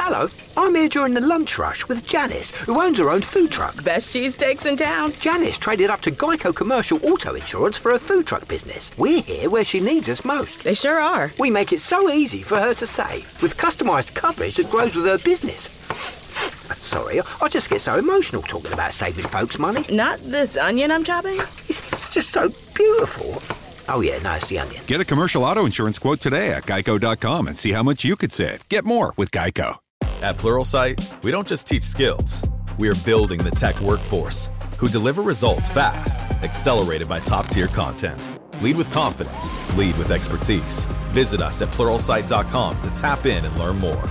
Hello, I'm here during the lunch rush with Janice, who owns her own food truck. Best cheesesteaks in town. Janice traded up to Geico Commercial Auto Insurance for her food truck business. We're here where she needs us most. They sure are. We make it so easy for her to save, with customised coverage that grows with her business. Sorry, I just get so emotional talking about saving folks money. Not this onion I'm chopping? It's just so beautiful. Oh yeah, no, it's the onion. Get a commercial auto insurance quote today at geico.com and see how much you could save. Get more with Geico. At Pluralsight, we don't just teach skills. We are building the tech workforce who deliver results fast, accelerated by top-tier content. Lead with confidence. Lead with expertise. Visit us at Pluralsight.com to tap in and learn more.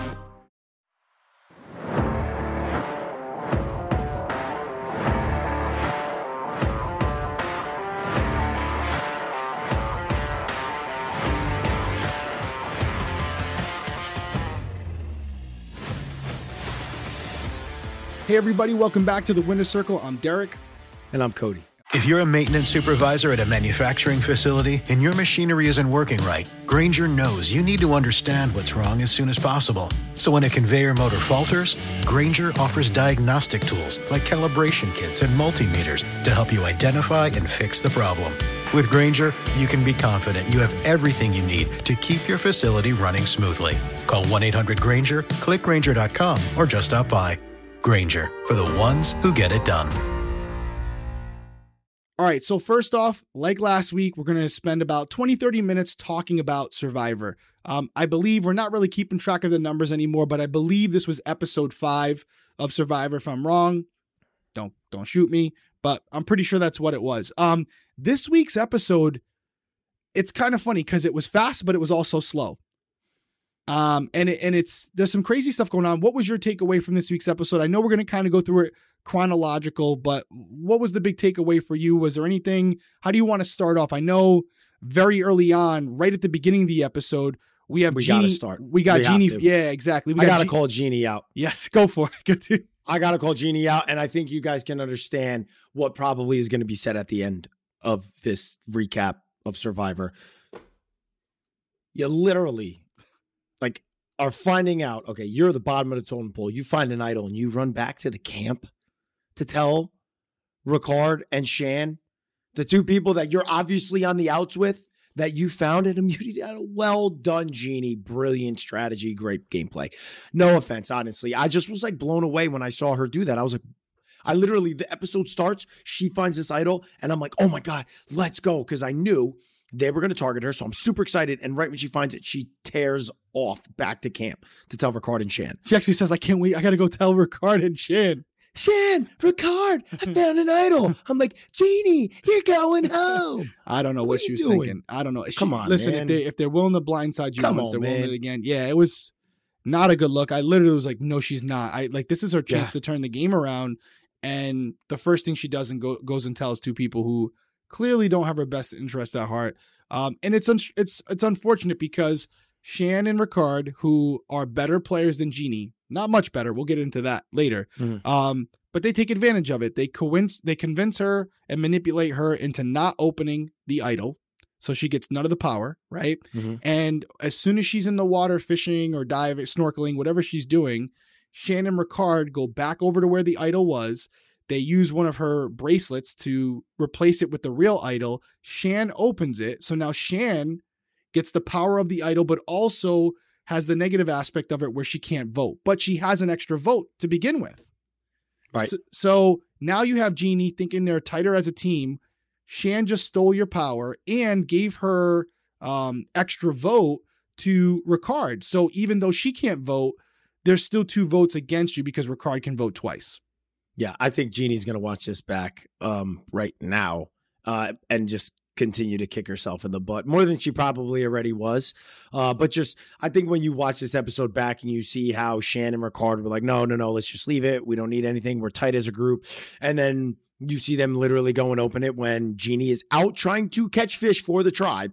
Hey everybody, welcome back to the Winner's Circle. I'm Derek. And I'm Cody. If you're a maintenance supervisor at a manufacturing facility and your machinery isn't working right, Grainger knows you need to understand what's wrong as soon as possible. So when a conveyor motor falters, Grainger offers diagnostic tools like calibration kits and multimeters to help you identify and fix the problem. With Grainger, you can be confident you have everything you need to keep your facility running smoothly. Call 1-800-GRAINGER, click Grainger.com, or just stop by. Grainger, for the ones who get it done. All right, so first off, like last week, we're going to spend about 20-30 minutes talking about Survivor. I believe we're not really keeping track of the numbers anymore, but I believe this was episode 5 of Survivor. If I'm wrong, don't shoot me, but I'm pretty sure that's what it was. This week's episode, it's kind of funny because it was fast, but it was also slow. There's some crazy stuff going on. What was your takeaway from this week's episode? I know we're going to kind of go through it chronological, but what was the big takeaway for you? Was there anything? How do you want to start off? I know very early on, right at the beginning of the episode, we got to start. We got Jeannie. Yeah, exactly. I got to call Jeannie out. Yes, go for it. I got to call Jeannie out, and I think you guys can understand what probably is going to be said at the end of this recap of Survivor. You literally are finding out, okay, you're the bottom of the totem pole. You find an idol and you run back to the camp to tell Ricard and Shan, the two people that you're obviously on the outs with, that you found an immunity. Well done, Jeannie. Brilliant strategy. Great gameplay. No offense, honestly. I just was blown away when I saw her do that. I was like, the episode starts, she finds this idol, and I'm like, oh my God, let's go. Because I knew they were going to target her, so I'm super excited. And right when she finds it, she tears off back to camp to tell Ricard and Shan. She actually says, I can't wait. I got to go tell Ricard and Shan. Shan, Ricard, I found an idol. I'm like, Jeannie, you're going home. I don't know what she was thinking. I don't know. Come on, listen, man. if they're willing to blindside you once, they're willing it again. Yeah, it was not a good look. I literally was like, no, she's not. This is her chance to turn the game around. And the first thing she does and goes and tells two people who clearly don't have her best interest at heart. And it's unfortunate because Shan and Ricard, who are better players than Jeannie, not much better, we'll get into that later, but they take advantage of it. They convince her and manipulate her into not opening the idol, so she gets none of the power, right? Mm-hmm. And as soon as she's in the water fishing or diving, snorkeling, whatever she's doing, Shan and Ricard go back over to where the idol was. They use one of her bracelets to replace it with the real idol. Shan opens it. So now Shan gets the power of the idol, but also has the negative aspect of it where she can't vote. But she has an extra vote to begin with. Right. So now you have Jeannie thinking they're tighter as a team. Shan just stole your power and gave her extra vote to Ricard. So even though she can't vote, there's still 2 votes against you because Ricard can vote twice. Yeah, I think Jeannie's going to watch this back right now and just continue to kick herself in the butt more than she probably already was. But just, I think when you watch this episode back and you see how Shan and Ricard were like, no, let's just leave it. We don't need anything. We're tight as a group. And then you see them literally go and open it when Jeannie is out trying to catch fish for the tribe.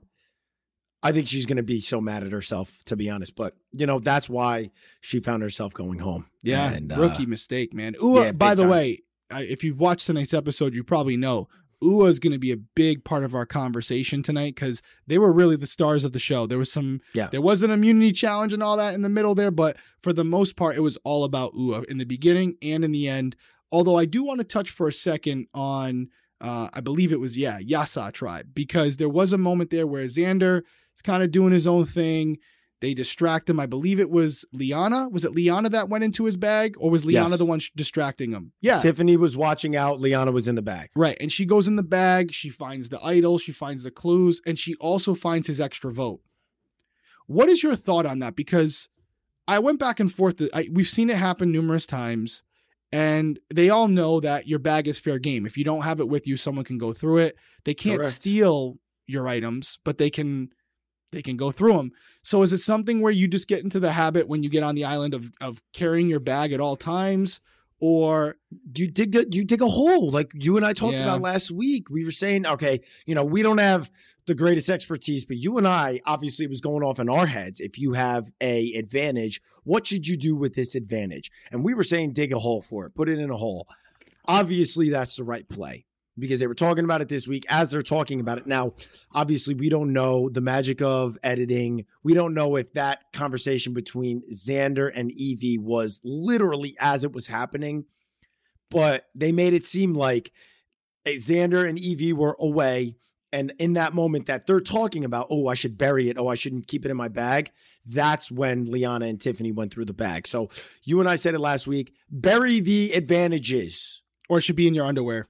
I think she's going to be so mad at herself, to be honest. But, that's why she found herself going home. Yeah, and, rookie mistake, man. Ooh, yeah, by the way, if you've watched tonight's episode, you probably know Ua is going to be a big part of our conversation tonight because they were really the stars of the show. There was there was an immunity challenge and all that in the middle there, but for the most part, it was all about Ua in the beginning and in the end. Although I do want to touch for a second on, I believe it was, Yasa tribe, because there was a moment there where Xander is kind of doing his own thing. They distract him. I believe it was Liana. Was it Liana that went into his bag, or was Liana the one distracting him? Yeah. Tiffany was watching out. Liana was in the bag. Right. And she goes in the bag. She finds the idol. She finds the clues. And she also finds his extra vote. What is your thought on that? Because I went back and forth. We've seen it happen numerous times. And they all know that your bag is fair game. If you don't have it with you, someone can go through it. They can't steal your items, but they can go through them. So is it something where you just get into the habit when you get on the island of carrying your bag at all times, or you dig a hole like you and I talked about last week? We were saying, okay, we don't have the greatest expertise, but you and I, obviously it was going off in our heads. If you have a advantage, what should you do with this advantage? And we were saying, dig a hole for it, put it in a hole. Obviously that's the right play, because they were talking about it this week as they're talking about it. Now, obviously, we don't know the magic of editing. We don't know if that conversation between Xander and Evie was literally as it was happening, but they made it seem like Xander and Evie were away. And in that moment that they're talking about, oh, I should bury it. Oh, I shouldn't keep it in my bag. That's when Liana and Tiffany went through the bag. So you and I said it last week, bury the advantages. Or it should be in your underwear.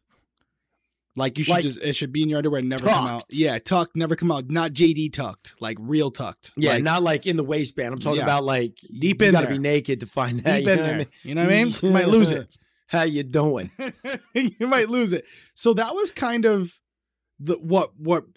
Like you should it should be in your underwear and never come out. Yeah, tucked, never come out. Not JD tucked, like real tucked. Yeah, not like in the waistband. I'm talking about like deep in there. You gotta be naked to find that. Deep in there. You know what I mean? You might lose it. How you doing? You might lose it. So that was kind of what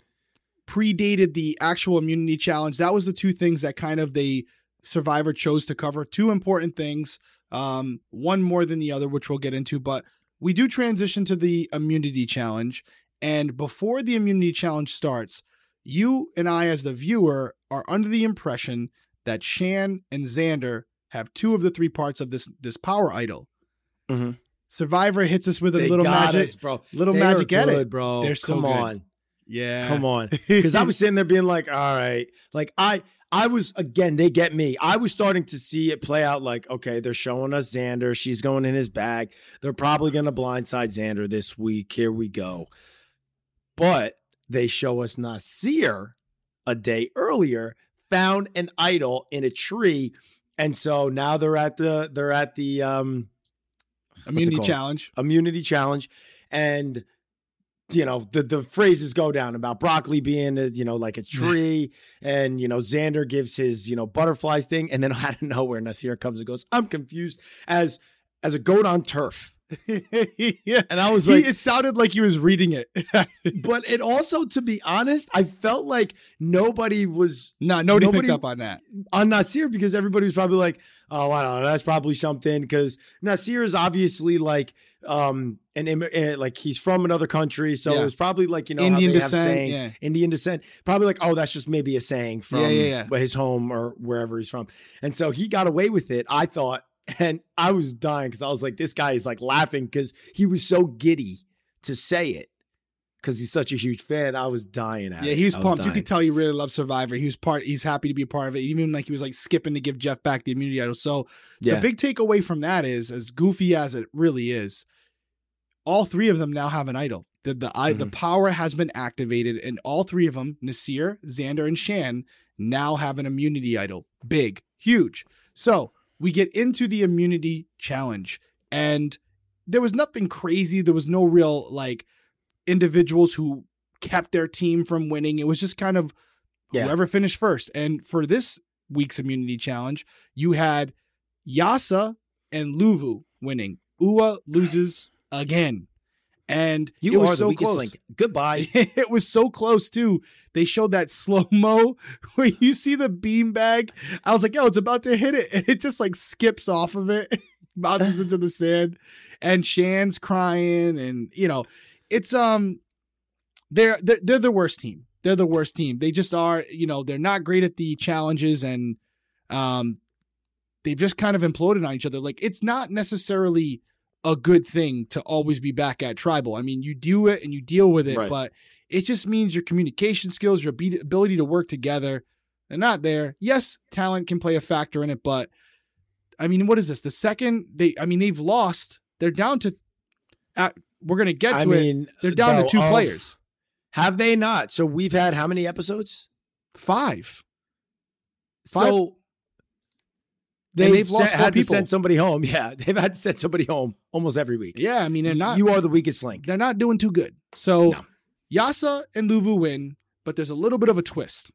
predated the actual immunity challenge. That was the two things that kind of the Survivor chose to cover. Two important things. One more than the other, which we'll get into, but we do transition to the immunity challenge. And before the immunity challenge starts, you and I, as the viewer, are under the impression that Shan and Xander have two of the three parts of this power idol. Mm-hmm. Survivor hits us with a little magic, bro. Little magic edit, bro. They're so Come good. on. Yeah. Come on. Because I was sitting there being like, all right. Like I was, again, they get me. I was starting to see it play out like, okay, they're showing us Xander. She's going in his bag. They're probably going to blindside Xander this week. Here we go. But they show us Naseer a day earlier, found an idol in a tree. And so now they're at the immunity challenge. Immunity challenge. And the phrases go down about broccoli being, like a tree, and, Xander gives his, butterflies thing. And then out of nowhere, Naseer comes and goes, I'm confused as a goat on turf. Yeah. And I was like, it sounded like he was reading it. But it also, to be honest, I felt like nobody picked up on that. On Naseer, because everybody was probably like, oh, I don't know, that's probably something. Because Naseer is obviously like, like he's from another country. So it was probably like, Indian descent, Indian descent. Probably like, oh, that's just maybe a saying from his home or wherever he's from. And so he got away with it, I thought. And I was dying because I was like, this guy is like laughing because he was so giddy to say it because he's such a huge fan. I was dying at it. Yeah, he was pumped. You could tell he really loves Survivor. He's happy to be a part of it. Even like he was like skipping to give Jeff back the immunity idol. So the big takeaway from that is, as goofy as it really is, all three of them now have an idol. The power has been activated, and all three of them, Naseer, Xander, and Shan, now have an immunity idol. Big, huge. So we get into the immunity challenge, and there was nothing crazy. There was no real like individuals who kept their team from winning. It was just kind of whoever finished first. And for this week's immunity challenge, you had Yasa and Luvu winning. Ua loses again. And it was so close. Link. Goodbye. It was so close too. They showed that slow-mo where you see the beanbag. I was like, yo, it's about to hit it. And it just like skips off of it, bounces into the sand, and Shan's crying. And it's they're the worst team. They're the worst team. They just are, they're not great at the challenges, and they've just kind of imploded on each other. Like, it's not necessarily a good thing to always be back at Tribal. I mean, you do it and you deal with it, Right. but it just means your communication skills, your ability to work together, they're not there. Yes, talent can play a factor in it, but I mean, what is this? The second they've lost, they're down to, we're going to get to it. They're down to 2 players. Have they not? So we've had how many episodes? 5. So they've lost 4 had to people. send somebody home. Yeah, they've had to send somebody home almost every week. Yeah, I mean, they're not. You are the weakest link. They're not doing too good. So No. Yasa and Luvu win, but there's a little bit of a twist.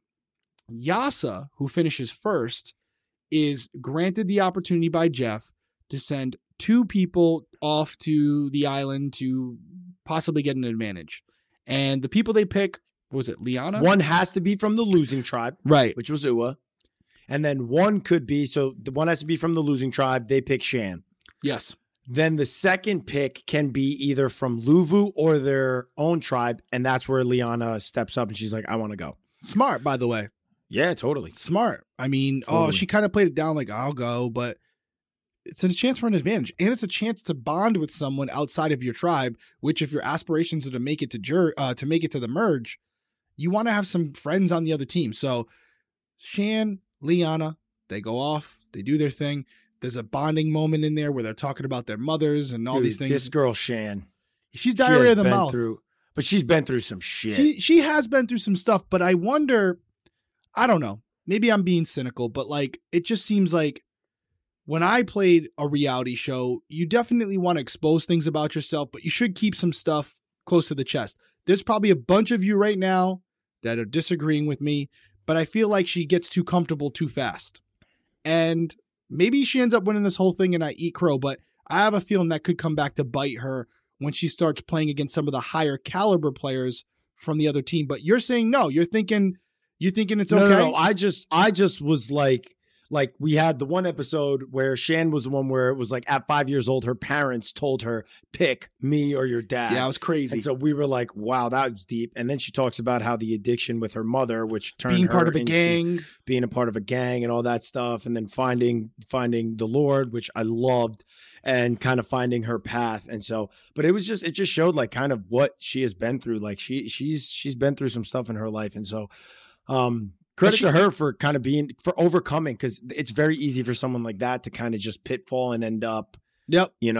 Yasa, who finishes first, is granted the opportunity by Jeff to send 2 people off to the island to possibly get an advantage. And the people they pick, was it Liana? One has to be from the losing tribe, Right. which was Ua. And then one could be, so the one has to be from the losing tribe. They pick Shan. Yes. Then the second pick can be either from Luvu or their own tribe. And that's where Liana steps up and she's like, I want to go. Smart, by the way. Yeah, totally. Smart. I mean, Totally. she kind of played it down like, I'll go, but it's a chance for an advantage. And it's a chance to bond with someone outside of your tribe, which if your aspirations are to make it to make it to the merge, you want to have some friends on the other team. So Shan, Liana, they go off, they do their thing. There's a bonding moment in there where they're talking about their mothers and all Dude, these things. This girl, Shan. She's diarrhea of the mouth. But she's been through some shit. She has been through some stuff, but I wonder, I don't know, maybe I'm being cynical, but like, it just seems like when I played a reality show, you definitely want to expose things about yourself, but you should keep some stuff close to the chest. There's probably a bunch of you right now that are disagreeing with me, but I feel like she gets too comfortable too fast. And maybe she ends up winning this whole thing and I eat crow, but I have a feeling that could come back to bite her when she starts playing against some of the higher caliber players from the other team. But you're saying no, you're thinking it's okay. No. I just was like we had the one episode where Shan was the one where it was like at 5 years old, her parents told her, pick me or your dad. Yeah, it was crazy. And so we were like, wow, that was deep. And then she talks about how the addiction with her mother, which turned being her part of a into gang, being a part of a gang and all that stuff. And then finding the Lord, which I loved, and kind of finding her path. And so, but it just showed like kind of what she has been through. Like she's been through some stuff in her life. And so, credit to her for kind of for overcoming, because it's very easy for someone like that to kind of just pitfall and end up, in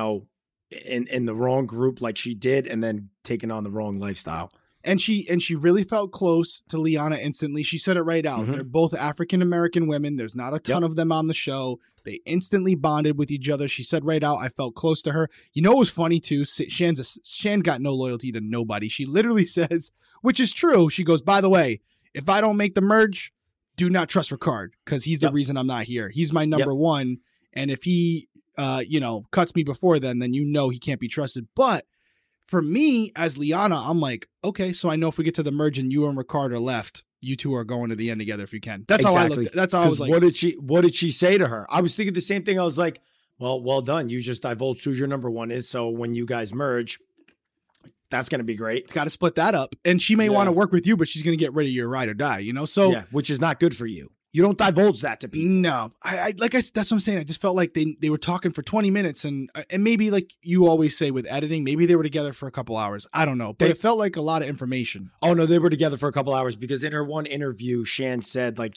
the wrong group like she did, and then taking on the wrong lifestyle. And she really felt close to Liana instantly. She said it right out. Mm-hmm. They're both African-American women. There's not a ton of them on the show. They instantly bonded with each other. She said right out, I felt close to her. You know, it was funny too. Shan got no loyalty to nobody. She literally says, which is true. She goes, by the way, if I don't make the merge, do not trust Ricard, because he's the reason I'm not here. He's my number one. And if he, cuts me before then he can't be trusted. But for me, as Liana, I'm like, okay, so I know if we get to the merge and you and Ricard are left, you two are going to the end together if you can. That's how I looked at it. That's how I was like. What did she say to her? I was thinking the same thing. I was like, well done. You just divulged who your number one is. So when you guys merge, that's going to be great. Got to split that up. And she may want to work with you, but she's going to get rid of your ride or die, So which is not good for you. You don't divulge that to people. No, that's what I'm saying. I just felt like they were talking for 20 minutes and maybe like you always say with editing, maybe they were together for a couple hours. I don't know, but it felt like a lot of information. Oh no, they were together for a couple hours, because in her one interview, Shan said like,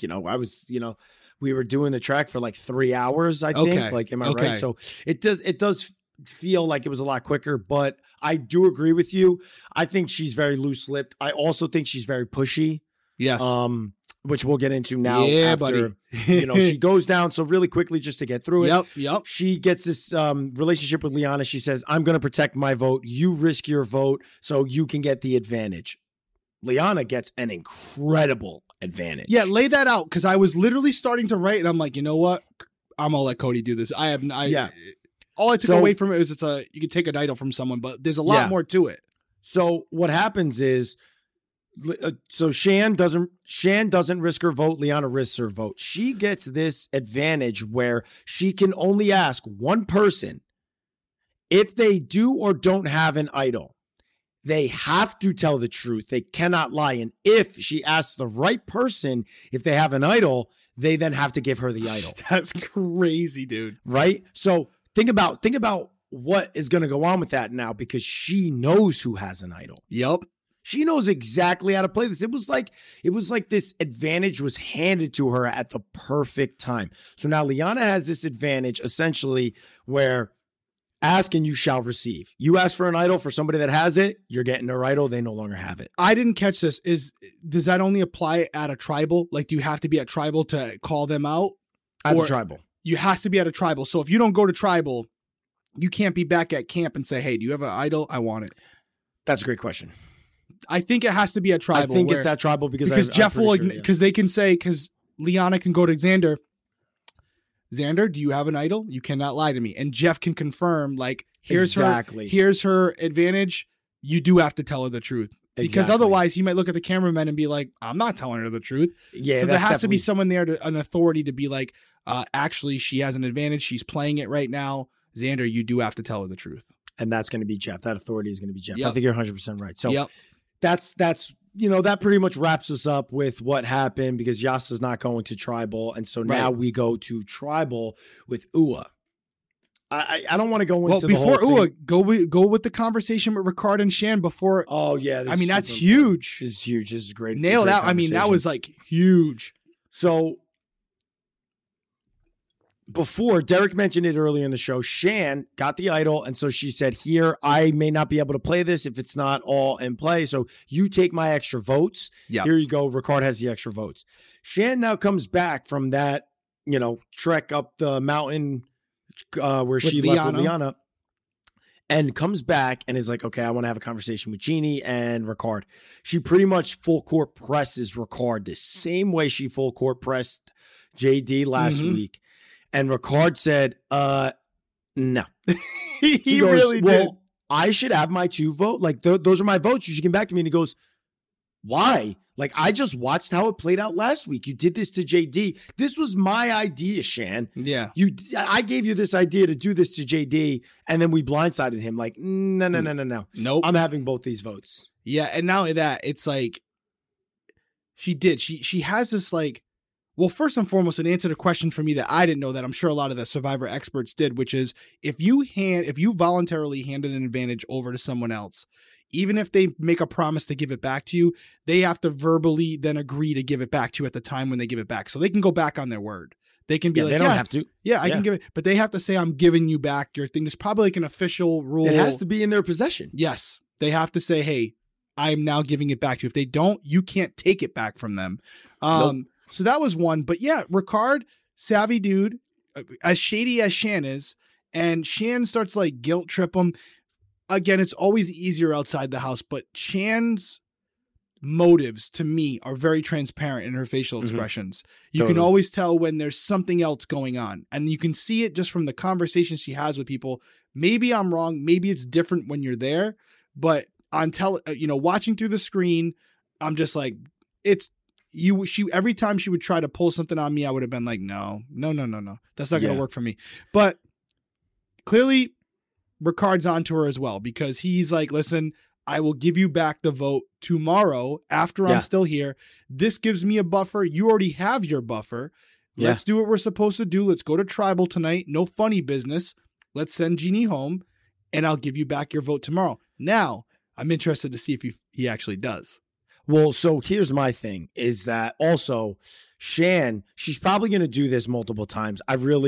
we were doing the track for like 3 hours, I think. Okay. Like, am I right? So it does feel like it was a lot quicker, but I do agree with you. I think she's very loose-lipped. I also think she's very pushy. Yes. Which we'll get into now. Yeah, after, buddy. She goes down. So really quickly, just to get through it. Yep. She gets this relationship with Liana. She says, I'm going to protect my vote. You risk your vote so you can get the advantage. Liana gets an incredible advantage. Yeah, lay that out, because I was literally starting to write and I'm like, you know what? I'm going to let Cody do this. All I took away from it was you can take an idol from someone, but there's a lot more to it. So what happens is, so Shan doesn't risk her vote. Liana risks her vote. She gets this advantage where she can only ask one person if they do or don't have an idol. They have to tell the truth. They cannot lie. And if she asks the right person if they have an idol, they then have to give her the idol. That's crazy, dude. Right? So think about what is going to go on with that now, because she knows who has an idol. Yep. She knows exactly how to play this. It was like this advantage was handed to her at the perfect time. So now Liana has this advantage essentially where ask and you shall receive. You ask for an idol for somebody that has it, you're getting their idol. They no longer have it. I didn't catch this. Does that only apply at a tribal? Like, do you have to be at tribal to call them out? At the tribal. You has to be at a tribal. So if you don't go to tribal, you can't be back at camp and say, hey, do you have an idol? I want it. That's a great question. I think it has to be at tribal. I think it's at tribal because Jeff will, because they can say, because Liana can go to Xander, do you have an idol? You cannot lie to me. And Jeff can confirm, like, here's her advantage. You do have to tell her the truth. Because otherwise he might look at the cameraman and be like, I'm not telling her the truth. Yeah. So there has to be someone there, an authority to be like, actually, she has an advantage. She's playing it right now. Xander, you do have to tell her the truth. And that's going to be Jeff. That authority is going to be Jeff. Yep. I think you're 100% right. So that's that pretty much wraps us up with what happened, because Yasa's not going to tribal. And so now we go to tribal with Ua. I don't want to go into the whole Ua, thing. go with the conversation with Ricard and Shan before. Oh, yeah. I mean, that's huge. This is huge. This is great. Nailed out. I mean, that was like huge. So before, Derek mentioned it earlier in the show, Shan got the idol. And so she said, here, I may not be able to play this if it's not all in play. So you take my extra votes. Yeah. Here you go. Ricard has the extra votes. Shan now comes back from that, trek up the mountain where she left with Liana, and comes back and is like, okay, I want to have a conversation with Jeannie and Ricard. She pretty much full court presses Ricard the same way she full court pressed JD last week. And Ricard said, no. He goes, really did. I should have my 2 votes. Like, those are my votes. You should come back to me. And he goes, why? Like, I just watched how it played out last week. You did this to JD. This was my idea, Shan. Yeah. I gave you this idea to do this to JD, and then we blindsided him. Like, no. Nope. I'm having both these votes. Yeah, and not only that, it's like she did. She has this, like, well, first and foremost, an answer to a question for me that I didn't know that I'm sure a lot of the Survivor experts did, which is if you voluntarily handed an advantage over to someone else, even if they make a promise to give it back to you, they have to verbally then agree to give it back to you at the time when they give it back. So they can go back on their word. They can be like, they don't have to. Yeah, I can give it. But they have to say, I'm giving you back your thing. There's probably like an official rule. It has to be in their possession. Yes. They have to say, hey, I'm now giving it back to you. If they don't, you can't take it back from them. Nope. So that was one. But yeah, Ricard, savvy dude, as shady as Shan is, and Shan starts like guilt trip him. Again, it's always easier outside the house, but Shan's motives to me are very transparent in her facial expressions. You can always tell when there's something else going on, and you can see it just from the conversations she has with people. Maybe I'm wrong. Maybe it's different when you're there, but on watching through the screen, I'm just like, she every time she would try to pull something on me, I would have been like, no. That's not going to work for me. But clearly Ricard's onto her as well, because he's like, listen, I will give you back the vote tomorrow after I'm still here. This gives me a buffer. You already have your buffer. Let's do what we're supposed to do. Let's go to tribal tonight. No funny business. Let's send Jeannie home and I'll give you back your vote tomorrow. Now, I'm interested to see if he actually does. Well, so here's my thing is that also Shan, she's probably going to do this multiple times.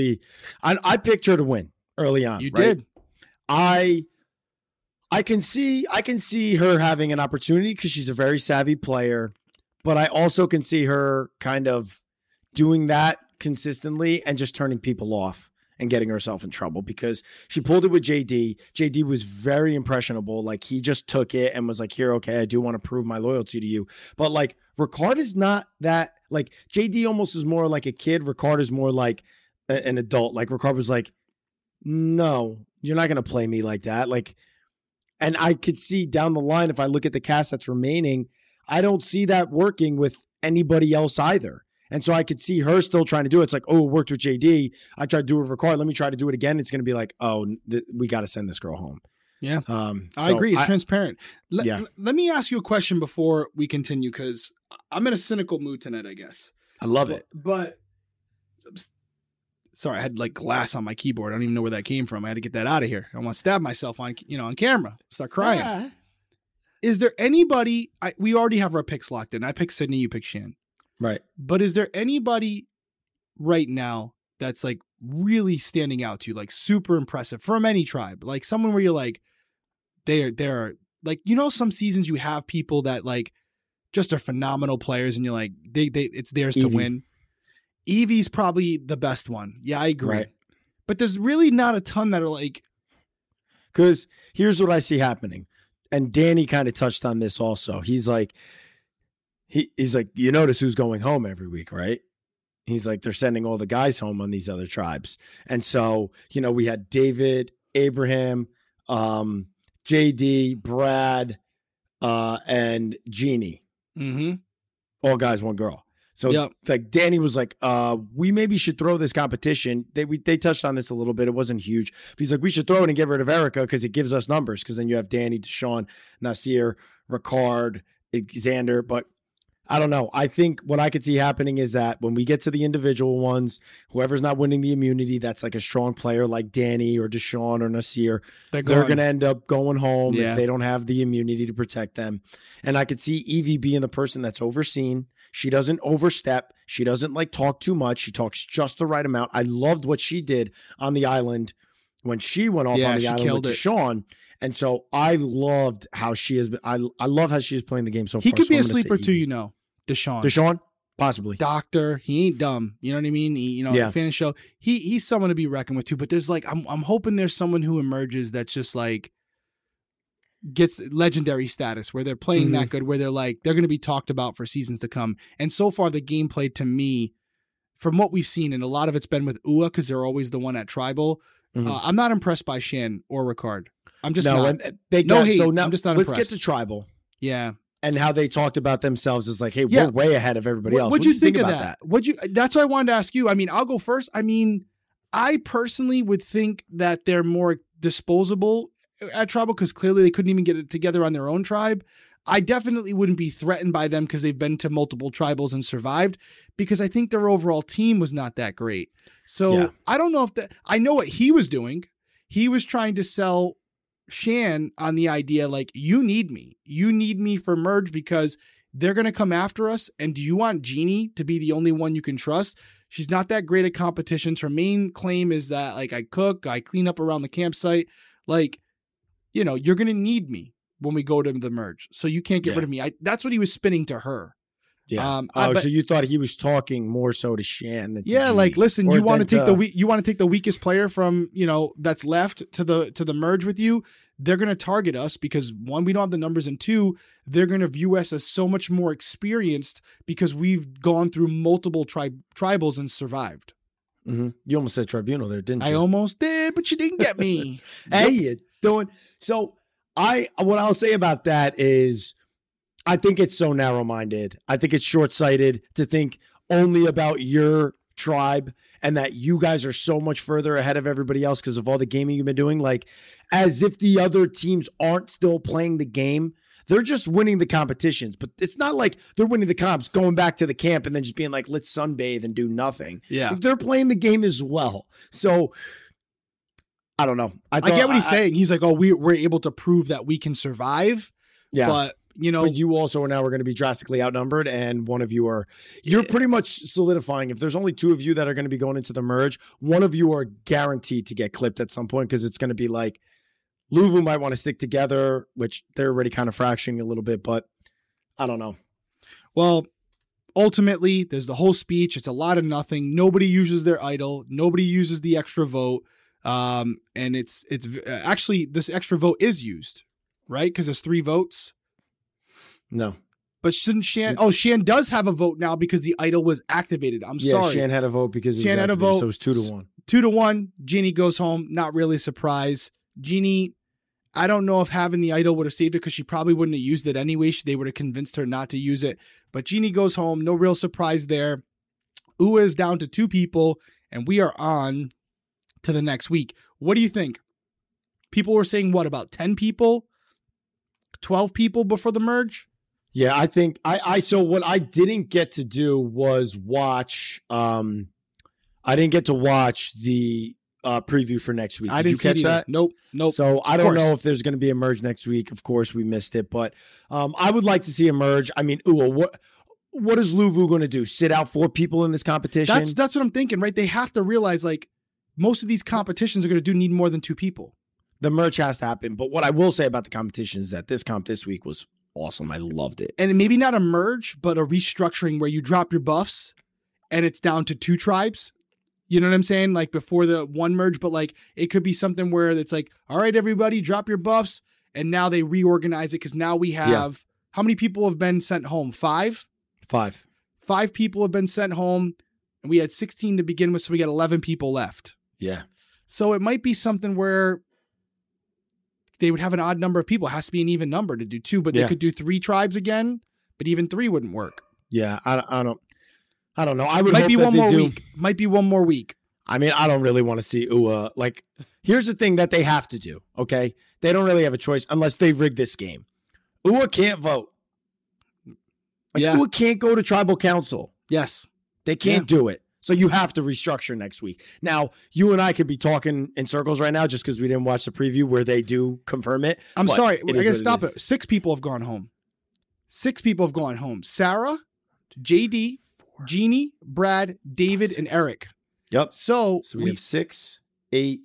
I picked her to win early on. You did. I can see her having an opportunity because she's a very savvy player, but I also can see her kind of doing that consistently and just turning people off and getting herself in trouble, because she pulled it with JD. JD was very impressionable. Like, he just took it and was like, here, okay, I do want to prove my loyalty to you. But like, Ricard is not that, like, JD almost is more like a kid. Ricard is more like an adult. Like, Ricard was like, no, you're not going to play me like that. Like, and I could see down the line, if I look at the cast that's remaining, I don't see that working with anybody else either. And so I could see her still trying to do it. It's like, oh, it worked with JD. I tried to do it with Ricard. Let me try to do it again. It's going to be like, oh, we got to send this girl home. Yeah. I agree. It's transparent. Let me ask you a question before we continue, because I'm in a cynical mood tonight, I guess. I love it. But Sorry, I had like glass on my keyboard. I don't even know where that came from. I had to get that out of here. I want to stab myself on camera. Start crying. Yeah. Is there anybody? We already have our picks locked in. I picked Sydney. You picked Shan. Right. But is there anybody right now that's like really standing out to you, like super impressive from any tribe, like someone where you're like, they're like, some seasons you have people that like just are phenomenal players, and you're like, it's theirs to win. Evie's probably the best one. Yeah, I agree. Right. But there's really not a ton that are like. Because here's what I see happening. And Danny kind of touched on this also. He's like, he's like, you notice who's going home every week, right? He's like, they're sending all the guys home on these other tribes. And so, we had David, Abraham, JD, Brad, and Jeannie. Mm-hmm. All guys, one girl. So like Danny was like, we maybe should throw this competition. They touched on this a little bit. It wasn't huge. But he's like, we should throw it and get rid of Erica because it gives us numbers. Because then you have Danny, Deshaun, Nasir, Ricard, Xander. But I don't know. I think what I could see happening is that when we get to the individual ones, whoever's not winning the immunity, that's like a strong player like Danny or Deshaun or Nasir, they're going to end up going home if they don't have the immunity to protect them. And I could see Evie being the person that's overseen. She doesn't overstep. She doesn't like talk too much. She talks just the right amount. I loved what she did on the island when she went off on the island with Deshaun. And so I loved how she has been. I love how she's playing the game so far. He could be a sleeper too, Deshaun. Deshaun? Possibly. Doctor. He ain't dumb. You know what I mean? The fan show. He's someone to be reckoned with too. But there's like, I'm hoping there's someone who emerges that's just like, gets legendary status where they're playing that good, where they're like, they're going to be talked about for seasons to come. And so far the gameplay to me, from what we've seen, and a lot of it's been with Ua because they're always the one at tribal. I'm not impressed by Shan or Ricard. I'm just not. So now I'm just not let's impressed. get to tribal. Yeah. And how they talked about themselves is like, hey, we're way ahead of everybody else. What'd you think about that? That's what I wanted to ask you. I mean, I'll go first. I mean, I personally would think that they're more disposable at tribal because clearly they couldn't even get it together on their own tribe. I definitely wouldn't be threatened by them because they've been to multiple tribals and survived, because I think their overall team was not that great. So I don't know if that, I know what he was doing. He was trying to sell Shan on the idea like, you need me for merge because they're going to come after us. And do you want Jeannie to be the only one you can trust? She's not that great at competitions. Her main claim is that like, I cook, I clean up around the campsite. Like, you're going to need me when we go to the merge. So you can't get rid of me. That's what he was spinning to her. Yeah. So you thought he was talking more so to Shan than to Jeannie. Like, listen, you want to take the weakest player from, that's left to the merge with you. They're going to target us because one, we don't have the numbers, and two, they're going to view us as so much more experienced because we've gone through multiple tribals and survived. Mm-hmm. You almost said tribunal there, didn't you? I almost did, but you didn't get me. Hey, you doing so? What I'll say about that is, I think it's so narrow-minded. I think it's short-sighted to think only about your tribe and that you guys are so much further ahead of everybody else because of all the gaming you've been doing. Like, as if the other teams aren't still playing the game. They're just winning the competitions, but it's not like they're winning the comps, going back to the camp and then just being like, let's sunbathe and do nothing. Yeah. Like, they're playing the game as well. So I don't know. I get what he's saying. He's like, oh, we're able to prove that we can survive. Yeah. But you also are now going to be drastically outnumbered, and one of you you're pretty much solidifying. If there's only two of you that are going to be going into the merge, one of you are guaranteed to get clipped at some point because it's going to be like Luvu might want to stick together, which they're already kind of fracturing a little bit, but I don't know. Well, ultimately, there's the whole speech. It's a lot of nothing. Nobody uses their idol. Nobody uses the extra vote. And it's actually, this extra vote is used, right? Because there's 3 votes. No. But shouldn't Shan? Oh, Shan does have a vote now because the idol was activated. I'm sorry. Shan had a vote because Shan had a vote. So it's 2-1. 2-1. Jeannie goes home. Not really a surprise. Jeannie, I don't know if having the idol would have saved her because she probably wouldn't have used it anyway. They would have convinced her not to use it. But Jeannie goes home. No real surprise there. Ua is down to 2 people, and we are on to the next week. What do you think? People were saying what, about 10 people? 12 people before the merge? Yeah, I think so what I didn't get to do was watch I I didn't get to watch the preview for next week. I Did didn't you catch see it either. that? Nope. So I don't know if there's going to be a merge next week. Of course, we missed it, but I would like to see a merge. I mean, what is Luvu going to do? Sit out 4 people in this competition? That's what I'm thinking, right? They have to realize like most of these competitions are going to need more than 2 people. The merge has to happen. But what I will say about the competition is that this comp this week was awesome. I loved it. And maybe not a merge, but a restructuring where you drop your buffs and it's down to 2 tribes. You know what I'm saying? Like before the 1 merge, but like it could be something where it's like, all right, everybody drop your buffs. And now they reorganize it because now we have, how many people have been sent home? 5? 5 people have been sent home and we had 16 to begin with. So we got 11 people left. Yeah. So it might be something where they would have an odd number of people. It has to be an even number to do 2, but they could do 3 tribes again, but even 3 wouldn't work. Yeah. I don't know. I would might hope be that one they more do. week. Might be one more week. I mean, I don't really want to see UA. Like, here's the thing that they have to do, okay? They don't really have a choice unless they rig this game. UA can't vote. Like, UA can't go to tribal council. Yes. They can't do it. So you have to restructure next week. Now, you and I could be talking in circles right now just because we didn't watch the preview where they do confirm it. I'm sorry. I got to stop it. 6 people have gone home. 6 people have gone home. Sarah, JD, Jeannie, Brad, David, and Eric. Yep. So we have 6, 8.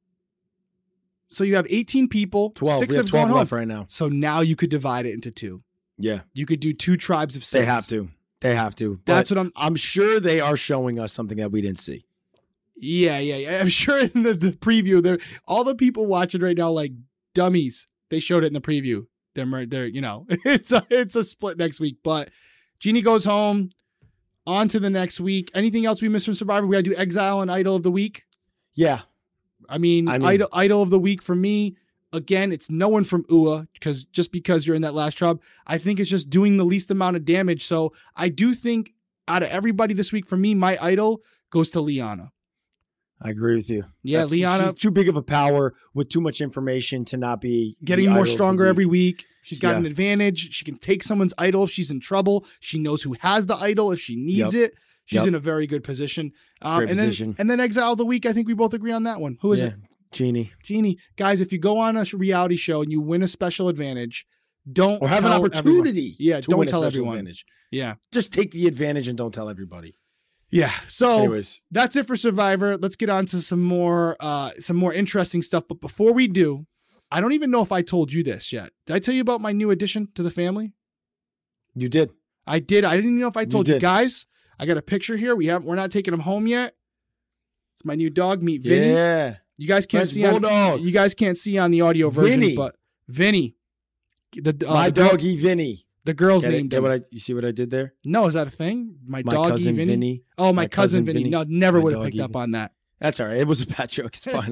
So you have 18 people. 12. 6 we have have 12 gone home. left right now. So now you could divide it into 2. Yeah. You could do 2 tribes of 6. They have to. They have to. That's but what I'm sure they are showing us something that we didn't see. Yeah. I'm sure in the preview, all the people watching right now, like dummies, they showed it in the preview. They're you know, it's a split next week. But Jeannie goes home. On to the next week. Anything else we missed from Survivor? We got to do Exile and Idol of the Week. Yeah. I mean Idol of the Week for me, again, it's no one from UA because you're in that last tribe. I think it's just doing the least amount of damage. So I do think out of everybody this week, for me, my idol goes to Liana. I agree with you. Yeah, Liana. She's too big of a power with too much information to not be getting more stronger every week. She's got an advantage. She can take someone's idol if she's in trouble. She knows who has the idol if she needs it. She's in a very good position. Position. And then Exile of the Week, I think we both agree on that one. Who is it? Jeannie. Guys, if you go on a reality show and you win a special advantage, don't or have an opportunity. Don't tell everyone. Advantage. Yeah. Just take the advantage and don't tell everybody. Yeah. So anyways, that's it for Survivor. Let's get on to some more interesting stuff. But before we do, I don't even know if I told you this yet. Did I tell you about my new addition to the family? You did. I did. I didn't even know if I told you guys. I got a picture here. We're not taking him home yet. It's my new dog. Meet Vinny. Yeah. You guys can't see on the audio version, Vinny. but Vinny. My doggy Vinny. The girl's name. You see what I did there? No, is that a thing? My doggy cousin Vinny? Oh, my cousin Vinny. No, never would have picked up on that. That's all right. It was a bad joke. It's fine.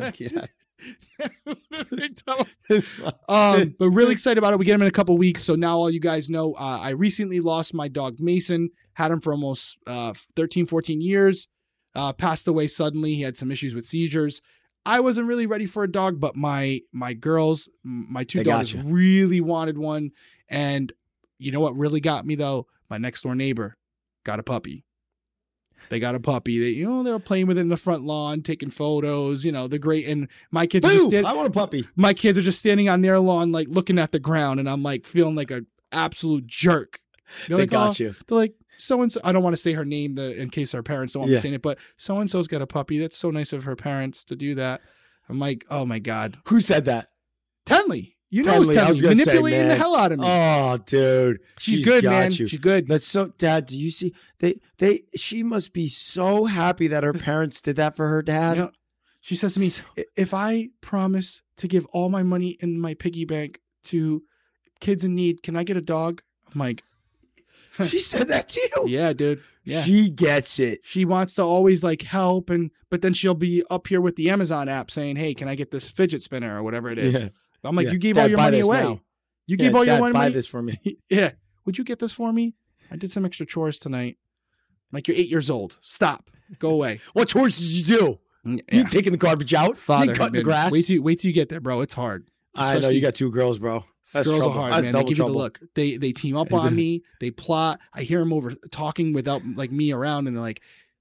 But really excited about it. We get him in a couple weeks. So now all you guys know, I recently lost my dog Mason. Had him for almost 13, 14 years. Passed away suddenly. He had some issues with seizures. I wasn't really ready for a dog, but my girls, my 2 daughters really wanted one. And you know what really got me though? My next door neighbor got a puppy. They got a puppy. They were playing with it in the front lawn, taking photos. The great. And my kids I want a puppy. My kids are just standing on their lawn, like looking at the ground, and I'm like feeling like an absolute jerk. They got you. They're like, so and so. I don't want to say her name in case our parents don't want me saying it, but so and so's got a puppy. That's so nice of her parents to do that. I'm like, oh my god, who said that? Tenley. You know, Tenley's manipulating the hell out of me. Oh, dude, she's good, man. She's good. That's so, Dad. Do you see? She must be so happy that her parents did that for her dad. She says to me, "If I promise to give all my money in my piggy bank to kids in need, can I get a dog?" I'm like, she said that to you? Yeah, dude. Yeah, she gets it. She wants to always help, but then she'll be up here with the Amazon app saying, "Hey, can I get this fidget spinner or whatever it is?" Yeah. I'm like, you gave all your money away. Now. You gave all your money. Buy this for me. Yeah. Would you get this for me? I did some extra chores tonight. I'm like, you're 8 years old. Stop. Go away. What chores did you do? Yeah. You taking the garbage out? Father, you cutting the grass? Wait till you get there, bro. It's hard. I know you got 2 girls, bro. That's girls trouble. are hard, That's man. They give trouble. you the look. They team up on me. They plot. I hear them over talking without me around, and they're like,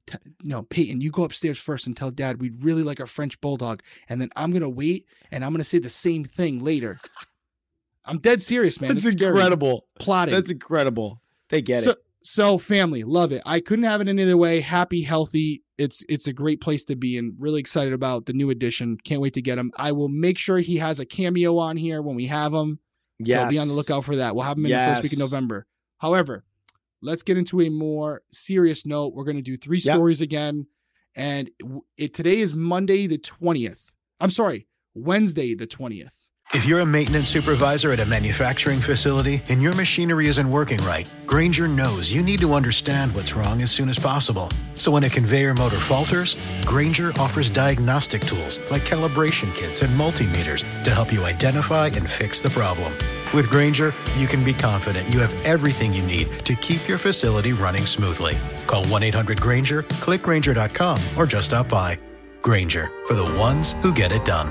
Peyton, you go upstairs first and tell Dad we'd really like a French bulldog, and then I'm gonna wait and I'm gonna say the same thing later. I'm dead serious, man. That's incredible. Plotting. That's incredible. They get it. So family, love it. I couldn't have it any other way. Happy, healthy. It's a great place to be, and really excited about the new addition. Can't wait to get him. I will make sure he has a cameo on here when we have him. Yes. So be on the lookout for that. We'll have him in the first week of November. However, let's get into a more serious note. We're going to do 3 stories again. And today is Monday the 20th. I'm sorry, Wednesday the 20th. If you're a maintenance supervisor at a manufacturing facility and your machinery isn't working right, Grainger knows you need to understand what's wrong as soon as possible. So when a conveyor motor falters, Grainger offers diagnostic tools like calibration kits and multimeters to help you identify and fix the problem. With Grainger, you can be confident you have everything you need to keep your facility running smoothly. Call 1-800-GRAINGER, click Grainger.com, or just stop by. Grainger, for the ones who get it done.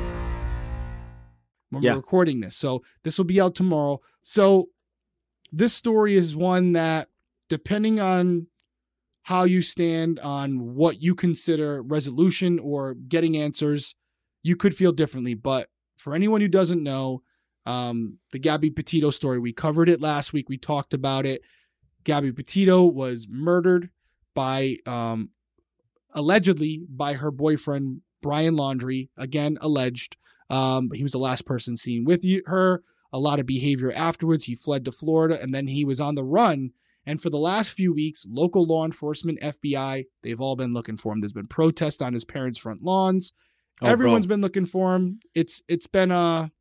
When we're recording this. So this will be out tomorrow. So this story is one that, depending on how you stand on what you consider resolution or getting answers, you could feel differently. But for anyone who doesn't know, the Gabby Petito story, we covered it last week. We talked about it. Gabby Petito was murdered by, allegedly by her boyfriend, Brian Laundrie, again, alleged. He was the last person seen with her. A lot of behavior afterwards. He fled to Florida, and then he was on the run. And for the last few weeks, local law enforcement, FBI, they've all been looking for him. There's been protests on his parents' front lawns. Everyone's been looking for him. It's been a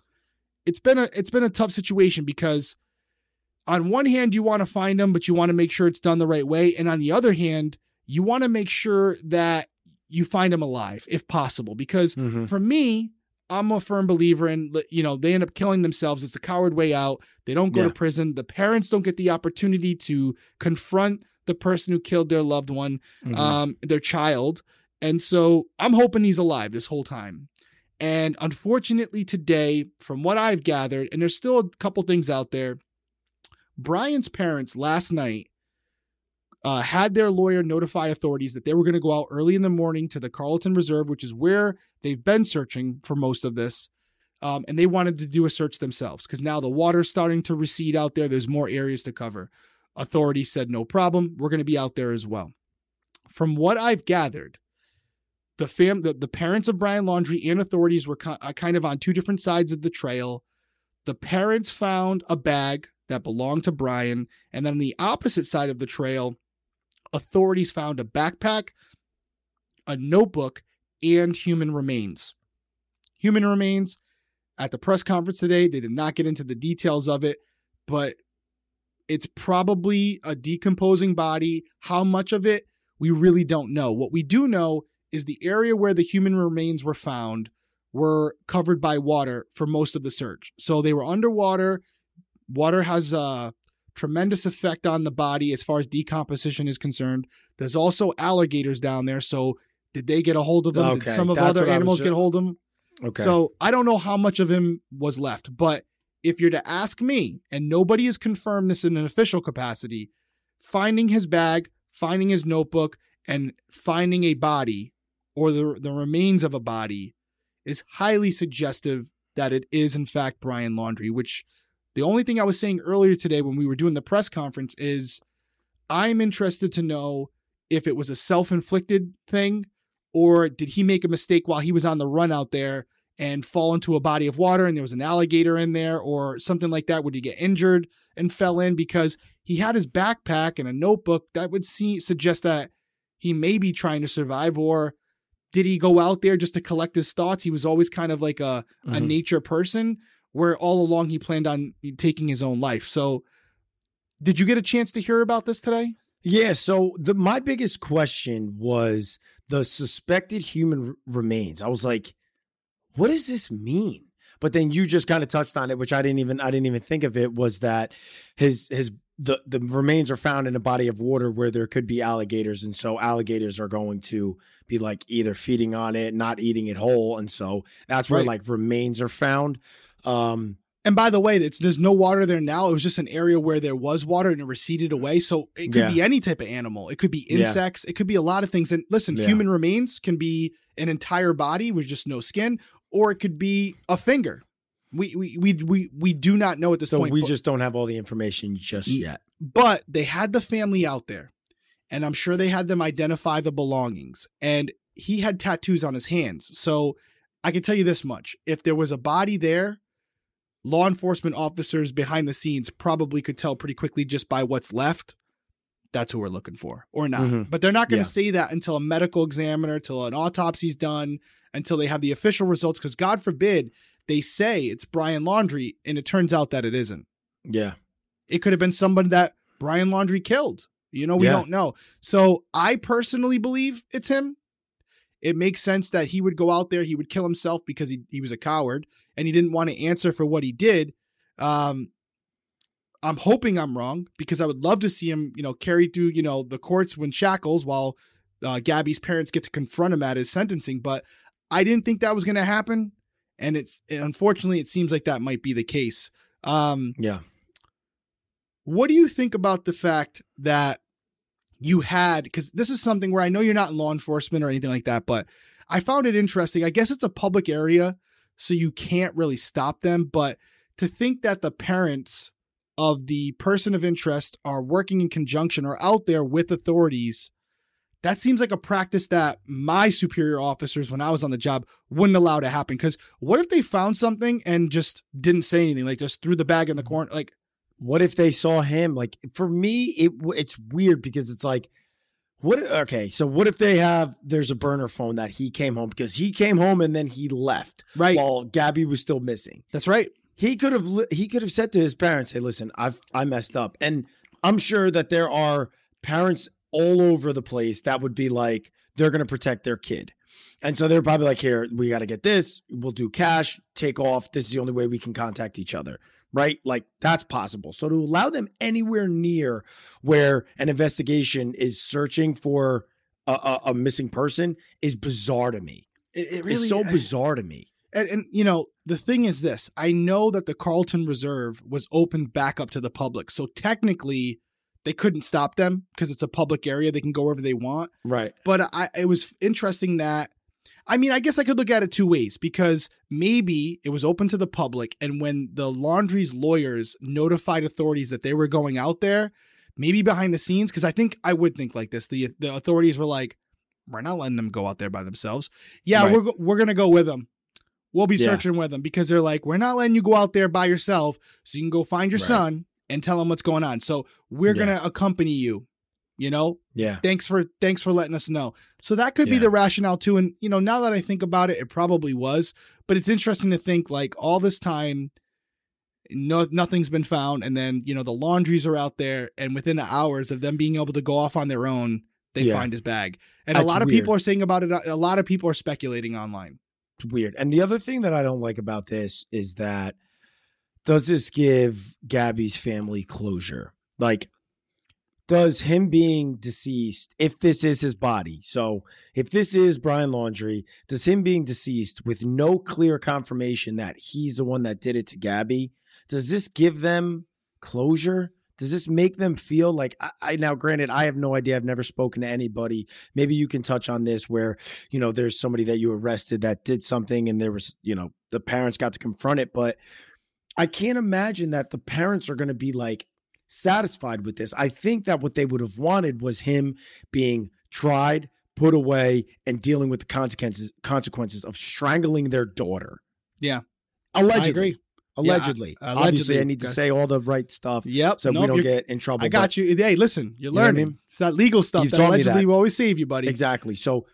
tough situation, because on one hand, you want to find him, but you want to make sure it's done the right way. And on the other hand, you want to make sure that you find him alive if possible. Because for me, I'm a firm believer in, they end up killing themselves. It's the coward way out. They don't go to prison. The parents don't get the opportunity to confront the person who killed their loved one, their child. And so I'm hoping he's alive this whole time. And unfortunately today, from what I've gathered, and there's still a couple things out there, Brian's parents last night had their lawyer notify authorities that they were going to go out early in the morning to the Carlton Reserve, which is where they've been searching for most of this. And they wanted to do a search themselves, because now the water's starting to recede out there. There's more areas to cover. Authorities said, no problem. We're going to be out there as well. From what I've gathered, the parents of Brian Laundrie and authorities were kind of on 2 different sides of the trail. The parents found a bag that belonged to Brian. And then on the opposite side of the trail, authorities found a backpack, a notebook, and human remains. Human remains. At the press conference today, they did not get into the details of it, but it's probably a decomposing body. How much of it, we really don't know. What we do know is the area where the human remains were found were covered by water for most of the search. So they were underwater. Water has a tremendous effect on the body as far as decomposition is concerned. There's also alligators down there. So did they get a hold of them? Okay. Did some of other animals get a hold of them? Okay. So I don't know how much of him was left, but if you're to ask me, and nobody has confirmed this in an official capacity, finding his bag, finding his notebook, and finding a body, or the remains of a body, is highly suggestive that it is in fact Brian Laundrie, which the only thing I was saying earlier today when we were doing the press conference is I'm interested to know if it was a self-inflicted thing, or did he make a mistake while he was on the run out there and fall into a body of water and there was an alligator in there or something like that? Would he get injured and fell in? Because he had his backpack and a notebook that would suggest that he may be trying to survive. Or did he go out there just to collect his thoughts? He was always kind of like a nature person, where all along he planned on taking his own life. So did you get a chance to hear about this today? Yeah. So my biggest question was the suspected human remains. I was like, what does this mean? But then you just kind of touched on it, which I didn't even think of it, was that the remains are found in a body of water where there could be alligators. And so alligators are going to be like either feeding on it, not eating it whole. And so that's where like remains are found. And by the way, there's no water there now. It was just an area where there was water and it receded away. So it could be any type of animal. It could be insects. It could be a lot of things. And listen, human remains can be an entire body with just no skin, or it could be a finger. We do not know at this point. So we just don't have all the information just yet. But they had the family out there, and I'm sure they had them identify the belongings. And he had tattoos on his hands. So I can tell you this much. If there was a body there, law enforcement officers behind the scenes probably could tell pretty quickly just by what's left. That's who we're looking for, or not. Mm-hmm. But they're not going to say that until a medical examiner, till an autopsy's done, until they have the official results. Because God forbid they say it's Brian Laundrie, and it turns out that it isn't. Yeah. It could have been somebody that Brian Laundrie killed. We don't know. So I personally believe it's him. It makes sense that he would go out there, he would kill himself because he was a coward and he didn't want to answer for what he did. I'm hoping I'm wrong, because I would love to see him, carried through, the courts in shackles while Gabby's parents get to confront him at his sentencing. But I didn't think that was going to happen. And unfortunately, it seems like that might be the case. Yeah. What do you think about the fact that you had, because this is something where I know you're not in law enforcement or anything like that, but I found it interesting. I guess it's a public area, so you can't really stop them. But to think that the parents of the person of interest are working in conjunction or out there with authorities, that seems like a practice that my superior officers, when I was on the job, wouldn't allow to happen. Because what if they found something and just didn't say anything, like just threw the bag in the corner? Like, what if they saw him? Like, for me, it's weird, because it's like, so what if there's a burner phone that he came home, because he came home and then he left, right, while Gabby was still missing. That's right. He could have said to his parents, "Hey, listen, I messed up." And I'm sure that there are parents all over the place that would be like, they're going to protect their kid. And so they're probably like, here, we got to get this. We'll do cash, take off. This is the only way we can contact each other. Right? Like, that's possible. So to allow them anywhere near where an investigation is searching for a missing person is bizarre to me. It really is so bizarre to me. And the thing is this, I know that the Carlton Reserve was opened back up to the public. So technically they couldn't stop them because it's a public area. They can go wherever they want. Right. But it was interesting that, I guess I could look at it two ways, because maybe it was open to the public, and when the Laundrie's lawyers notified authorities that they were going out there, maybe behind the scenes, because I would think like this, the authorities were like, we're not letting them go out there by themselves. Yeah, right. We're going to go with them. We'll be searching with them, because they're like, we're not letting you go out there by yourself, so you can go find your son and tell him what's going on. So we're going to accompany you. Yeah. Thanks for letting us know. So that could be the rationale too. And, now that I think about it, it probably was, but it's interesting to think, like, all this time, nothing's been found. And then, the Laundries are out there, and within hours of them being able to go off on their own, they find his bag. And a lot of people are saying about it. A lot of people are speculating online. It's weird. And the other thing that I don't like about this is that, does this give Gabby's family closure? Like, does him being deceased, if this is his body, so if this is Brian Laundrie, does him being deceased with no clear confirmation that he's the one that did it to Gabby, does this give them closure? Does this make them feel like, now granted, I have no idea. I've never spoken to anybody. Maybe you can touch on this where, there's somebody that you arrested that did something, and there was, the parents got to confront it. But I can't imagine that the parents are going to be like satisfied with this. I think that what they would have wanted was him being tried, put away, and dealing with the consequences of strangling their daughter. Yeah. Allegedly. I agree. Allegedly. Obviously, I need to say all the right stuff. Yep. So we don't get in trouble. I got you. Hey, listen, you're learning. You know what I mean? It's that legal stuff that allegedly will always save you, buddy. Exactly. So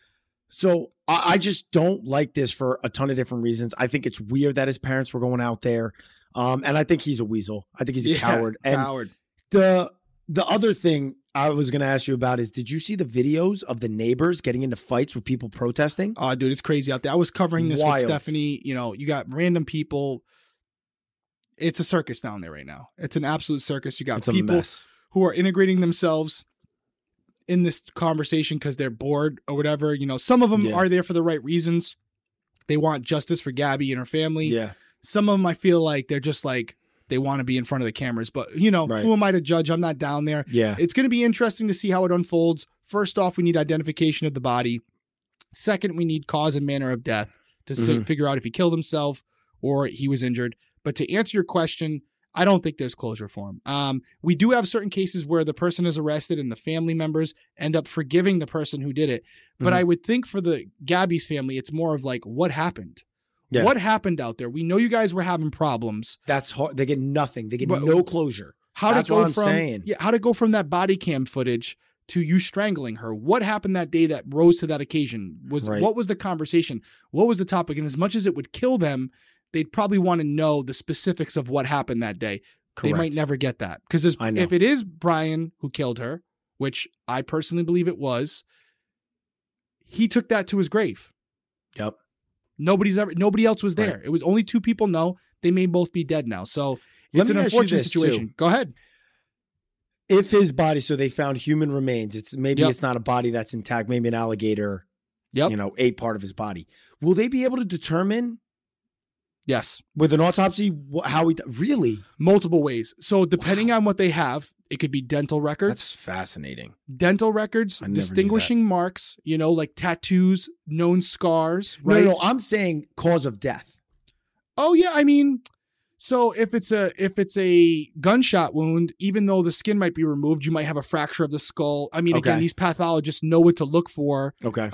I just don't like this for a ton of different reasons. I think it's weird that his parents were going out there. And I think he's a weasel. I think he's a coward. And coward. The other thing I was going to ask you about is, did you see the videos of the neighbors getting into fights with people protesting? Oh, dude, it's crazy out there. I was covering this with Stephanie. You got random people. It's a circus down there right now. It's an absolute circus. You got people who are integrating themselves in this conversation because they're bored or whatever. Some of them are there for the right reasons. They want justice for Gabby and her family. Yeah. Some of them I feel like they're just like, they want to be in front of the cameras, but who am I to judge? I'm not down there. Yeah. It's going to be interesting to see how it unfolds. First off, we need identification of the body. Second, we need cause and manner of death to figure out if he killed himself or he was injured. But to answer your question, I don't think there's closure for him. We do have certain cases where the person is arrested and the family members end up forgiving the person who did it. But I would think for the Gabby's family, it's more of like, what happened? Yeah. What happened out there? We know you guys were having problems. That's hard. They get nothing. They get no closure. That's what I'm saying. Yeah, how to go from that body cam footage to you strangling her? What happened that day that rose to that occasion? What was the conversation? What was the topic? And as much as it would kill them, they'd probably want to know the specifics of what happened that day. Correct. They might never get that. Because if it is Brian who killed her, which I personally believe it was, he took that to his grave. Yep. Nobody else was there. Right. It was only 2 people know. They may both be dead now. So it's an unfortunate situation. Too. Go ahead. If his body, so they found human remains. It's not a body that's intact. Maybe an alligator, ate part of his body. Will they be able to determine? Yes. With an autopsy, how really? Multiple ways. So depending on what they have, it could be dental records. That's fascinating. Dental records, distinguishing marks, like tattoos, known scars, right? No, I'm saying cause of death. Oh yeah, I mean, so if it's a gunshot wound, even though the skin might be removed, you might have a fracture of the skull. I mean, again, these pathologists know what to look for. Okay.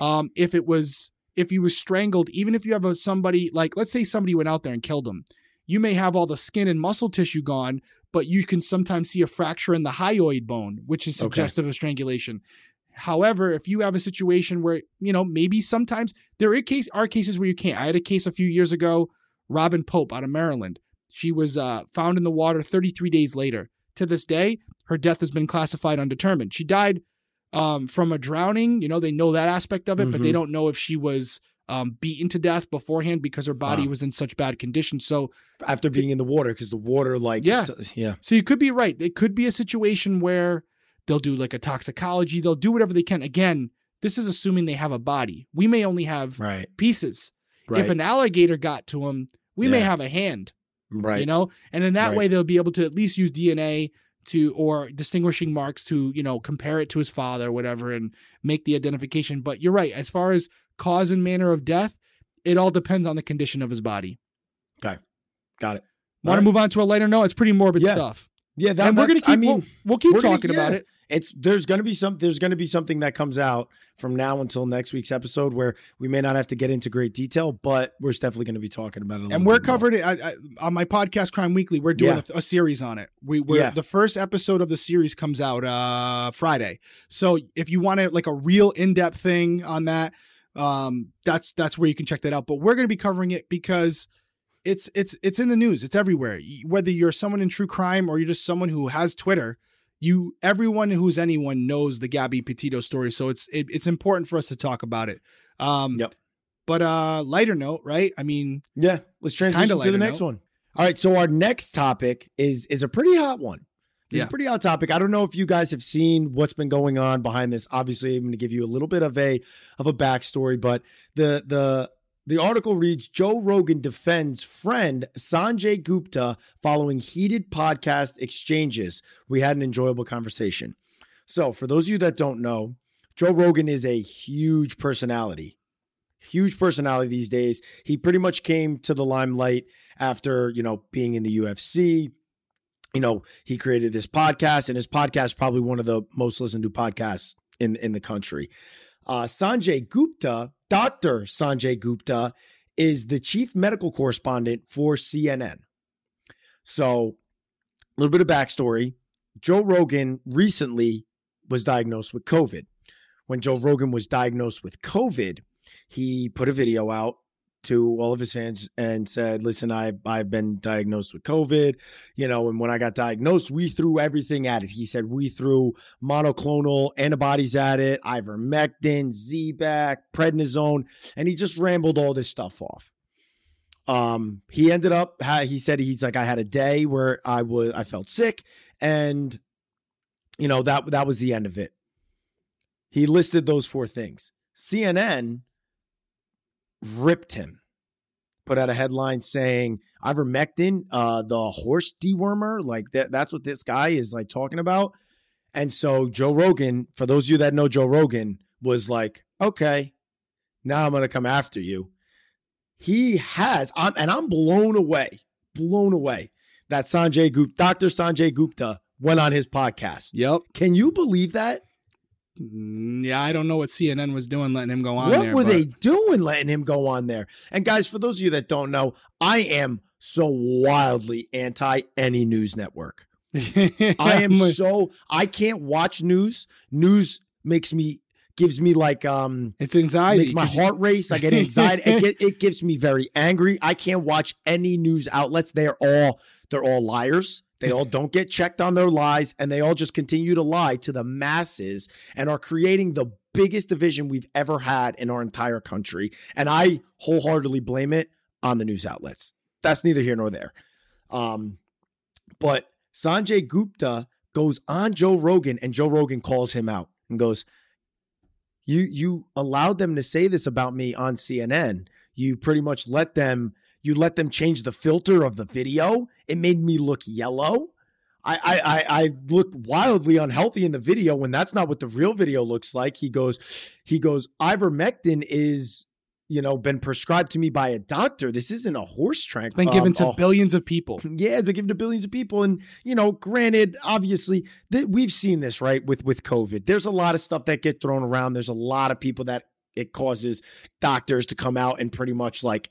If he was strangled, even if you have somebody, like, let's say somebody went out there and killed him, you may have all the skin and muscle tissue gone, but you can sometimes see a fracture in the hyoid bone, which is suggestive of strangulation. However, if you have a situation where, maybe sometimes there are cases where you can't. I had a case a few years ago, Robin Pope out of Maryland. She was found in the water 33 days later. To this day, her death has been classified undetermined. She died from a drowning. They know that aspect of it, but they don't know if she was beaten to death beforehand because her body was in such bad condition. So after being in the water, because the water, So you could be right. It could be a situation where they'll do like a toxicology. They'll do whatever they can. Again, this is assuming they have a body. We may only have pieces. Right. If an alligator got to him, we may have a hand. Right. And in that way, they'll be able to at least use DNA or distinguishing marks to, compare it to his father or whatever and make the identification. But you're right. As far as cause and manner of death, it all depends on the condition of his body. Okay. Got it. Want to move on to a lighter note? It's pretty morbid stuff. Yeah. And we're going to keep, we'll keep talking about it. There's going to be something that comes out from now until next week's episode where we may not have to get into great detail, but we're definitely going to be talking about it. And we're covered it on my podcast, Crime Weekly. We're doing a series on it. The first episode of the series comes out Friday. So if you want like a real in-depth thing on that, that's where you can check that out. But we're going to be covering it because it's in the news. It's everywhere. Whether you're someone in true crime or you're just someone who has Twitter, everyone who's anyone knows the Gabby Petito story. So it's important for us to talk about it. But lighter note, right? I mean, let's transition to the next one. All right. So our next topic is a pretty hot one. It's a pretty hot topic. I don't know if you guys have seen what's been going on behind this. Obviously, I'm going to give you a little bit of a backstory, but the article reads, Joe Rogan defends friend Sanjay Gupta following heated podcast exchanges. We had an enjoyable conversation. So for those of you that don't know, Joe Rogan is a huge personality these days. He pretty much came to the limelight after, being in the UFC. He created this podcast, and his podcast is probably one of the most listened to podcasts in the country. Sanjay Gupta, Dr. Sanjay Gupta, is the chief medical correspondent for CNN. So a little bit of backstory. Joe Rogan recently was diagnosed with COVID. When Joe Rogan was diagnosed with COVID, he put a video out to all of his fans and said, listen, I've been diagnosed with COVID, and when I got diagnosed, we threw everything at it. He said, we threw monoclonal antibodies at it, ivermectin, Z-Back, prednisone, and he just rambled all this stuff off. He ended up, he's like, I had a day where I felt sick, and that was the end of it. He listed those 4 things. CNN ripped him put out a headline saying ivermectin, the horse dewormer, like that's what this guy is like talking about. And so Joe Rogan, for those of you that know Joe Rogan, was like, okay, now I'm going to come after you. He has, and I'm blown away that Dr. Sanjay Gupta went on his podcast. Yep. Can you believe that? Yeah, I don't know what CNN was doing letting him go on there. What were they doing letting him go on there? And guys, for those of you that don't know, I am so wildly anti any news network. I can't watch news. News gives me like it's anxiety. Makes my heart race. I get anxiety. It gives me very angry. I can't watch any news outlets. They're all liars. They all don't get checked on their lies, and they all just continue to lie to the masses and are creating the biggest division we've ever had in our entire country. And I wholeheartedly blame it on the news outlets. That's neither here nor there. But Sanjay Gupta goes on Joe Rogan, and Joe Rogan calls him out and goes, You allowed them to say this about me on CNN. You pretty much let them change the filter of the video. It made me look yellow. I look wildly unhealthy in the video when that's not what the real video looks like. He goes, ivermectin is, been prescribed to me by a doctor. This isn't a horse trank. It's been given to billions of people. Yeah, it's been given to billions of people. And, granted, obviously, we've seen this, right, with COVID. There's a lot of stuff that get thrown around. There's a lot of people that it causes doctors to come out and pretty much like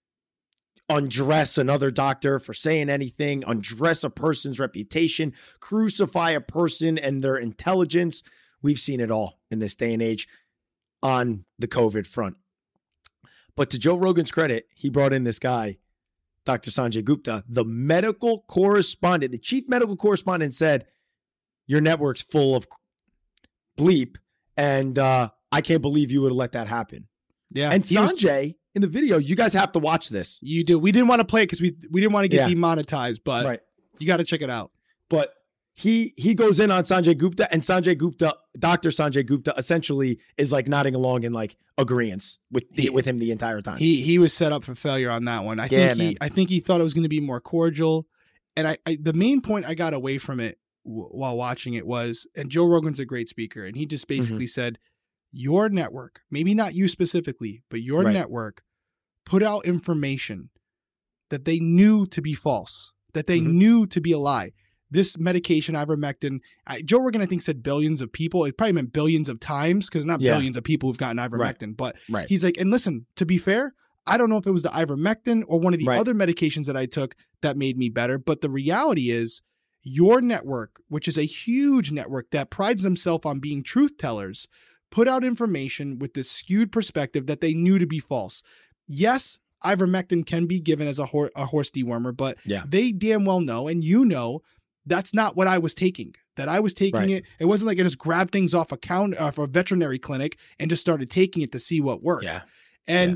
undress another doctor for saying anything, undress a person's reputation, crucify a person and their intelligence. We've seen it all in this day and age on the COVID front. But to Joe Rogan's credit, he brought in this guy, Dr. Sanjay Gupta, the medical correspondent. The chief medical correspondent said, your network's full of bleep, and I can't believe you would have let that happen. Yeah. And Sanjay, in the video, you guys have to watch this. You do. We didn't want to play it because we didn't want to get demonetized, but right. You got to check it out. But he goes in on Sanjay Gupta, and Dr. Sanjay Gupta essentially is like nodding along in like agreeance with him the entire time. He was set up for failure on that one. I think he thought it was going to be more cordial. And I the main point I got away from it while watching it was, and Joe Rogan's a great speaker, and he just basically said, your network, maybe not you specifically, but your network put out information that they knew to be false, that they knew to be a lie. This medication, ivermectin, Joe Rogan, I think, said billions of people. It probably meant billions of times because not billions of people who've gotten ivermectin. But he's like, and listen, to be fair, I don't know if it was the ivermectin or one of the other medications that I took that made me better. But the reality is your network, which is a huge network that prides themselves on being truth tellers, put out information with this skewed perspective that they knew to be false. Yes, ivermectin can be given as a horse dewormer, but they damn well know, and that's not what I was taking. That I was taking it. It wasn't like I just grabbed things off a veterinary clinic and just started taking it to see what worked. Yeah. And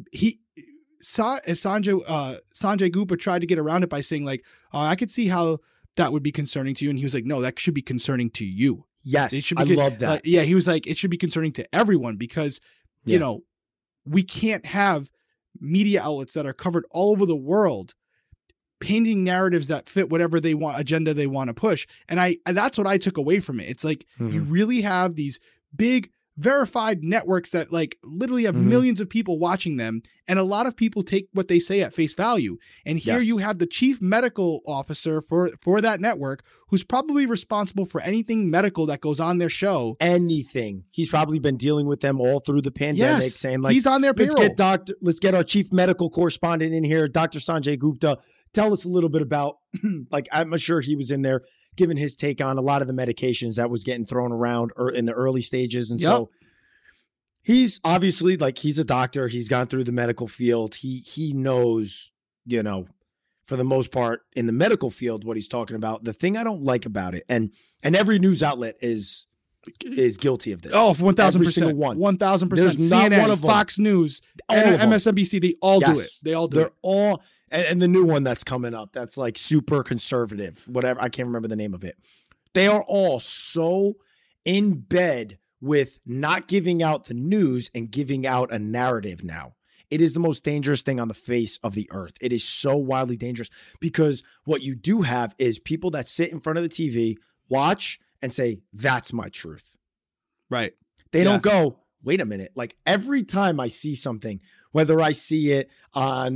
Sanjay Gupta tried to get around it by saying like, I could see how that would be concerning to you. And he was like, no, that should be concerning to you. Yes, I love that. He was like, it should be concerning to everyone because, we can't have media outlets that are covered all over the world painting narratives that fit whatever agenda they want to push. And that's what I took away from it. It's like you really have these big verified networks that like literally have millions of people watching them. And a lot of people take what they say at face value. And here you have the chief medical officer for that network who's probably responsible for anything medical that goes on their show. Anything. He's probably been dealing with them all through the pandemic, saying like, he's on their payroll. Let's get our chief medical correspondent in here, Dr. Sanjay Gupta. Tell us a little bit about, like, I'm sure he was in there giving his take on a lot of the medications that was getting thrown around or in the early stages. And so he's obviously like, he's a doctor. He's gone through the medical field. He knows, for the most part in the medical field, what he's talking about. The thing I don't like about it, and every news outlet is guilty of this. Oh, 1,000%. 1,000%. CNN, Fox News, MSNBC, they all do it. They all do it. They're all, and the new one that's coming up, that's like super conservative, whatever. I can't remember the name of it. They are all so in bed with not giving out the news and giving out a narrative now. It is the most dangerous thing on the face of the earth. It is so wildly dangerous because what you do have is people that sit in front of the TV, watch, and say, that's my truth. Right. They don't go, wait a minute. Like every time I see something, whether I see it on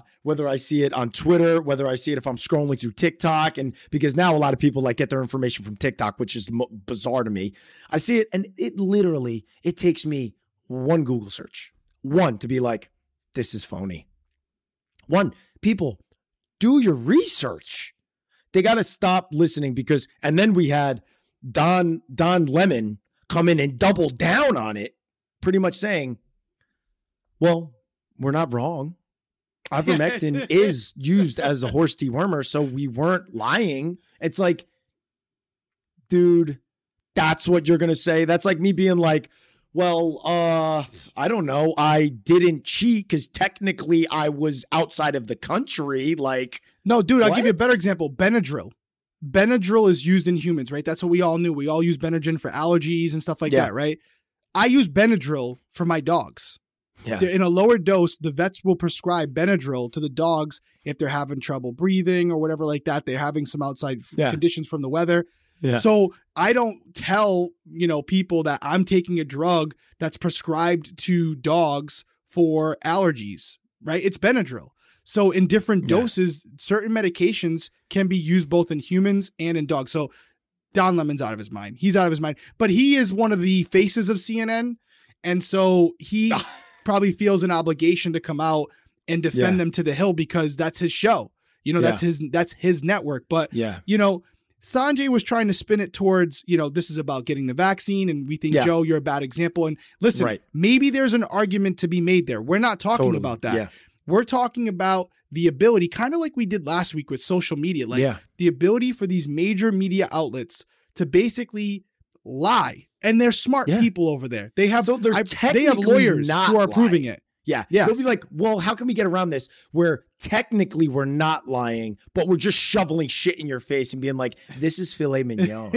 Twitter, whether I see it if I'm scrolling through TikTok, and because now a lot of people like get their information from TikTok, which is bizarre to me. I see it, and it takes me one Google search, one to be like, this is phony. One, people, do your research. They got to stop listening because, and then we had Don Lemon come in and double down on it, pretty much saying, well, we're not wrong. Ivermectin is used as a horse dewormer, so we weren't lying. It's like, dude, that's what you're going to say? That's like me being like, well, I don't know. I didn't cheat because technically I was outside of the country. Like, no, dude, I'll give you a better example. Benadryl. Benadryl is used in humans, right? That's what we all knew. We all use Benadryl for allergies and stuff like that, right? I use Benadryl for my dogs. Yeah. In a lower dose, the vets will prescribe Benadryl to the dogs if they're having trouble breathing or whatever like that. They're having some outside conditions from the weather. Yeah. So I don't tell, people that I'm taking a drug that's prescribed to dogs for allergies, right? It's Benadryl. So in different doses, certain medications can be used both in humans and in dogs. So Don Lemon's out of his mind. He's out of his mind. But he is one of the faces of CNN. And so he probably feels an obligation to come out and defend them to the hill because that's his show. That's his network. But, Sanjay was trying to spin it towards, this is about getting the vaccine. And we think, Joe, you're a bad example. And listen, maybe there's an argument to be made there. We're not talking about that. Yeah. We're talking about the ability, kind of like we did last week with social media, the ability for these major media outlets to basically lie. And they're smart people over there. They have lawyers who are proving it. Yeah. They'll be like, well, how can we get around this where technically we're not lying, but we're just shoveling shit in your face and being like, this is filet mignon.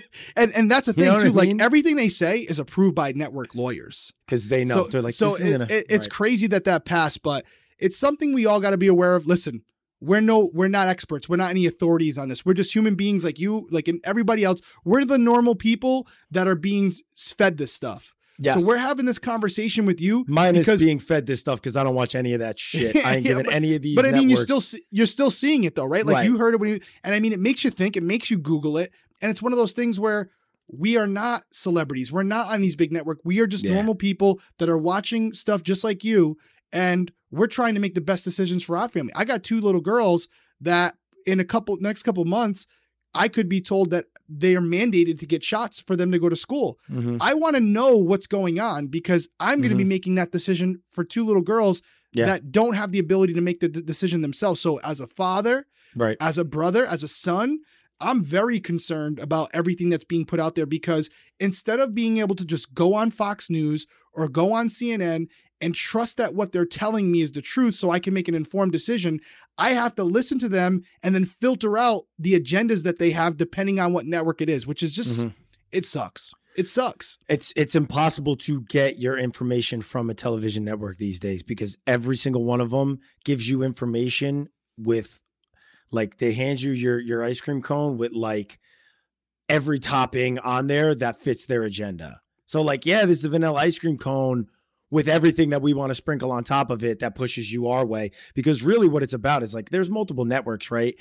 and that's the thing too. Like everything they say is approved by network lawyers. Because they know. They're like, it's crazy that passed, but it's something we all got to be aware of. Listen, we're not experts. We're not any authorities on this. We're just human beings like you, like and everybody else. We're the normal people that are being fed this stuff. Yes. So we're having this conversation with you. Mine is being fed this stuff because I don't watch any of that shit. I ain't giving any of these. But I mean, networks. you're still seeing it though, right? Like you heard it and I mean, it makes you think. It makes you Google it, and it's one of those things where we are not celebrities. We're not on these big networks. We are just normal people that are watching stuff just like you, and we're trying to make the best decisions for our family. I got 2 little girls that in next couple months, I could be told that they are mandated to get shots for them to go to school. Mm-hmm. I want to know what's going on because I'm going to be making that decision for 2 little girls that don't have the ability to make the decision themselves. So as a father, as a brother, as a son, I'm very concerned about everything that's being put out there because instead of being able to just go on Fox News or go on CNN and trust that what they're telling me is the truth so I can make an informed decision, I have to listen to them and then filter out the agendas that they have depending on what network it is, which is just, it sucks. It sucks. It's impossible to get your information from a television network these days because every single one of them gives you information with like they hand you your ice cream cone with like every topping on there that fits their agenda. So like, this is a vanilla ice cream cone with everything that we want to sprinkle on top of it that pushes you our way. Because really what it's about is like, there's multiple networks, right?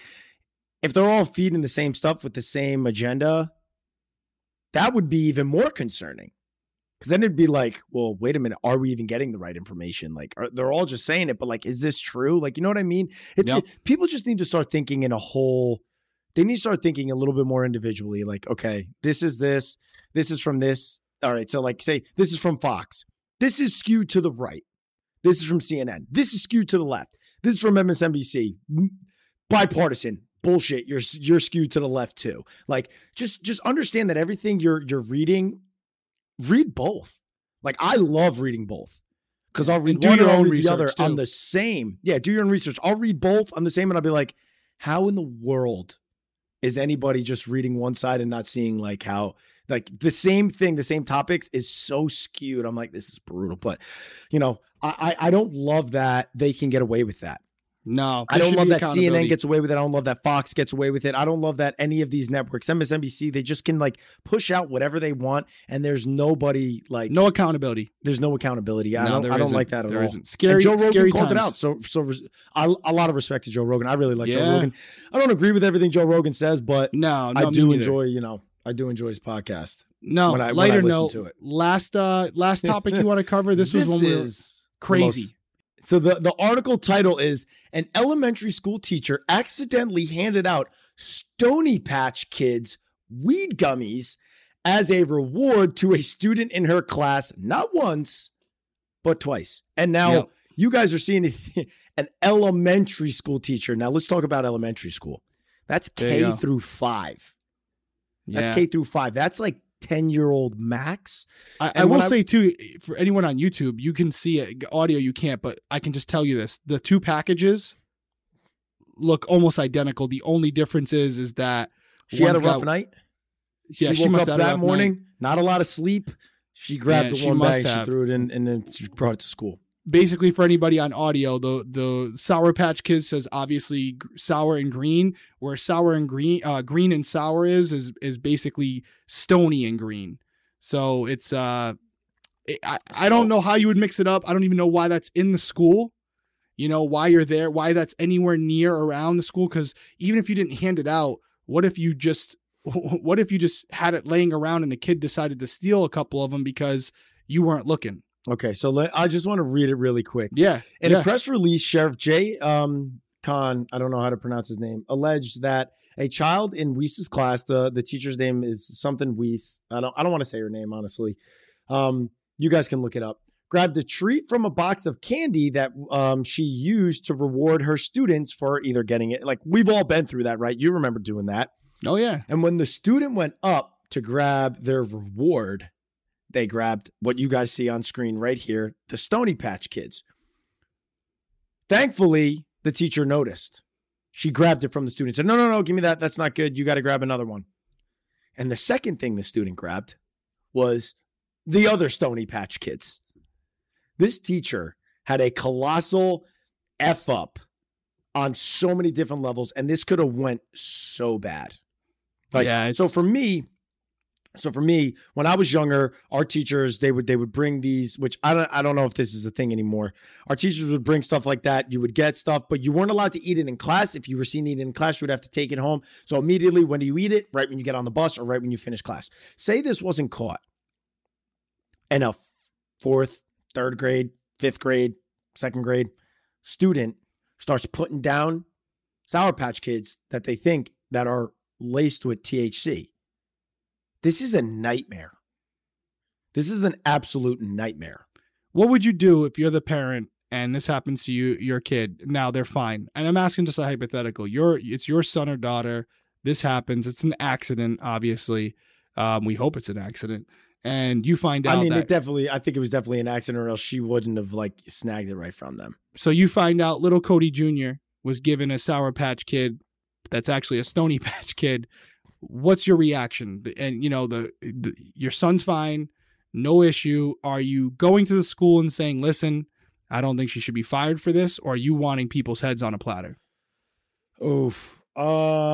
If they're all feeding the same stuff with the same agenda, that would be even more concerning. Because then it'd be like, well, wait a minute, are we even getting the right information? Like, they're all just saying it, but like, is this true? Like, you know what I mean? People just need to start thinking they need to start thinking a little bit more individually. Like, okay, this is from this. All right, so like say, this is from Fox. This is skewed to the right. This is from CNN. This is skewed to the left. This is from MSNBC. Bipartisan bullshit. You're skewed to the left too. Like just understand that everything you're reading, read both. Like I love reading both because I'll read one or the other on the same. Yeah, do your own research. I'll read both on the same, and I'll be like, how in the world is anybody just reading one side and not seeing like how? Like the same thing, the same topics is so skewed. I'm like, this is brutal. But, I don't love that they can get away with that. No, I don't love that CNN gets away with it. I don't love that Fox gets away with it. I don't love that any of these networks, MSNBC, they just can like push out whatever they want, and there's nobody like no accountability. There's no accountability. I don't like that at all. Isn't. Scary. And Joe Rogan scary called times. it out. So a lot of respect to Joe Rogan. I really like Joe Rogan. I don't agree with everything Joe Rogan says, but I do enjoy. I do enjoy his podcast. No, lighter note. Last topic you want to cover? This was one was crazy. So the article title is An Elementary School Teacher Accidentally Handed Out Stony Patch Kids Weed Gummies as a reward to a student in her class, not once, but twice. And now you guys are seeing an elementary school teacher. Now let's talk about elementary school. That's K through 5. That's K through 5. That's like 10-year-old max. I will say too, for anyone on YouTube, you can see it. Audio you can't, but I can just tell you this: the two packages look almost identical. The only difference is that she had a rough night. Yeah, she woke up that morning, not a lot of sleep. She grabbed the one bag, she threw it in, and then she brought it to school. Basically, for anybody on audio, the Sour Patch Kids says obviously sour and green, where sour and green and sour is basically stony and green. So it's I don't know how you would mix it up. I don't even know why that's in the school. You know, why you're there, why that's anywhere near around the school. Because even if you didn't hand it out, what if you just had it laying around and the kid decided to steal a couple of them because you weren't looking? Okay, so I just want to read it really quick. Yeah. In a press release, Sheriff Jay Khan, I don't know how to pronounce his name, alleged that a child in Weiss's class, the teacher's name is something Weiss. I don't want to say her name, honestly. You guys can look it up. Grabbed a treat from a box of candy that she used to reward her students for either getting it. Like, we've all been through that, right? You remember doing that. Oh, yeah. And when the student went up to grab their reward, they grabbed what you guys see on screen right here, the Stony Patch Kids. Thankfully, the teacher noticed. She grabbed it from the student and said, no, give me that. That's not good. You got to grab another one. And the second thing the student grabbed was the other Stony Patch Kids. This teacher had a colossal F up on so many different levels, and this could have went so bad. So for me, when I was younger, our teachers, they would bring these, which I don't know if this is a thing anymore. Our teachers would bring stuff like that. You would get stuff, but you weren't allowed to eat it in class. If you were seen eating in class, you would have to take it home. So immediately, when do you eat it? Right when you get on the bus or right when you finish class. Say this wasn't caught, and a 4th, 3rd grade, 5th grade, 2nd grade student starts putting down Sour Patch Kids that they think that are laced with THC. This is a nightmare. This is an absolute nightmare. What would you do if you're the parent and this happens to you, your kid? Now they're fine. And I'm asking just a hypothetical. It's your son or daughter. This happens. It's an accident, obviously. We hope it's an accident. And you find out I think it was definitely an accident, or else she wouldn't have snagged it right from them. So you find out little Cody Jr. was given a Sour Patch Kid that's actually a Stony Patch Kid. What's your reaction? And your son's fine, no issue. Are you going to the school and saying, listen, I don't think she should be fired for this? Or are you wanting people's heads on a platter? Oof. I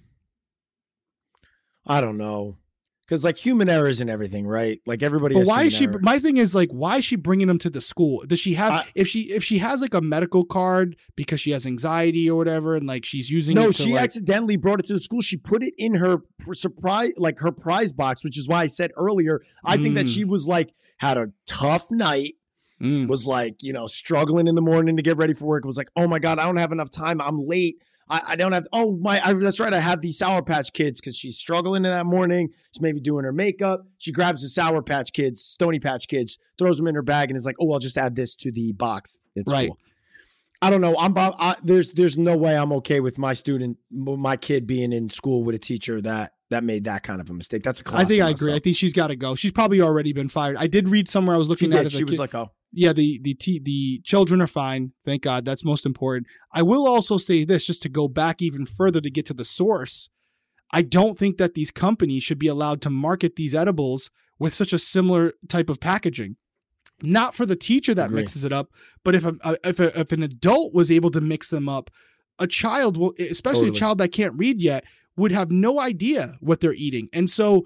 don't know. Because human errors and everything, right? Everybody. But why is she? My thing is why is she bringing them to the school? Does she have? If she has a medical card because she has anxiety or whatever, and she's using it. No, she accidentally brought it to the school. She put it in her surprise, her prize box, which is why I said earlier. I think that she was had a tough night. Was struggling in the morning to get ready for work. Was oh my God, I don't have enough time. I'm late. I don't have, that's right. I have these Sour Patch Kids because she's struggling in that morning. She's maybe doing her makeup. She grabs the Sour Patch Kids, Stony Patch Kids, throws them in her bag and is I'll just add this to the box at school. Right. I don't know. There's no way I'm okay with my kid being in school with a teacher that made that kind of a mistake. That's a class. I think I agree. I think she's got to go. She's probably already been fired. I did read somewhere I was looking at it. She was oh. Yeah, the children are fine. Thank God. That's most important. I will also say this, just to go back even further to get to the source. I don't think that these companies should be allowed to market these edibles with such a similar type of packaging. not for the teacher that mixes it up, but if an adult was able to mix them up, a child will, especially a child that can't read yet, would have no idea what they're eating. And so,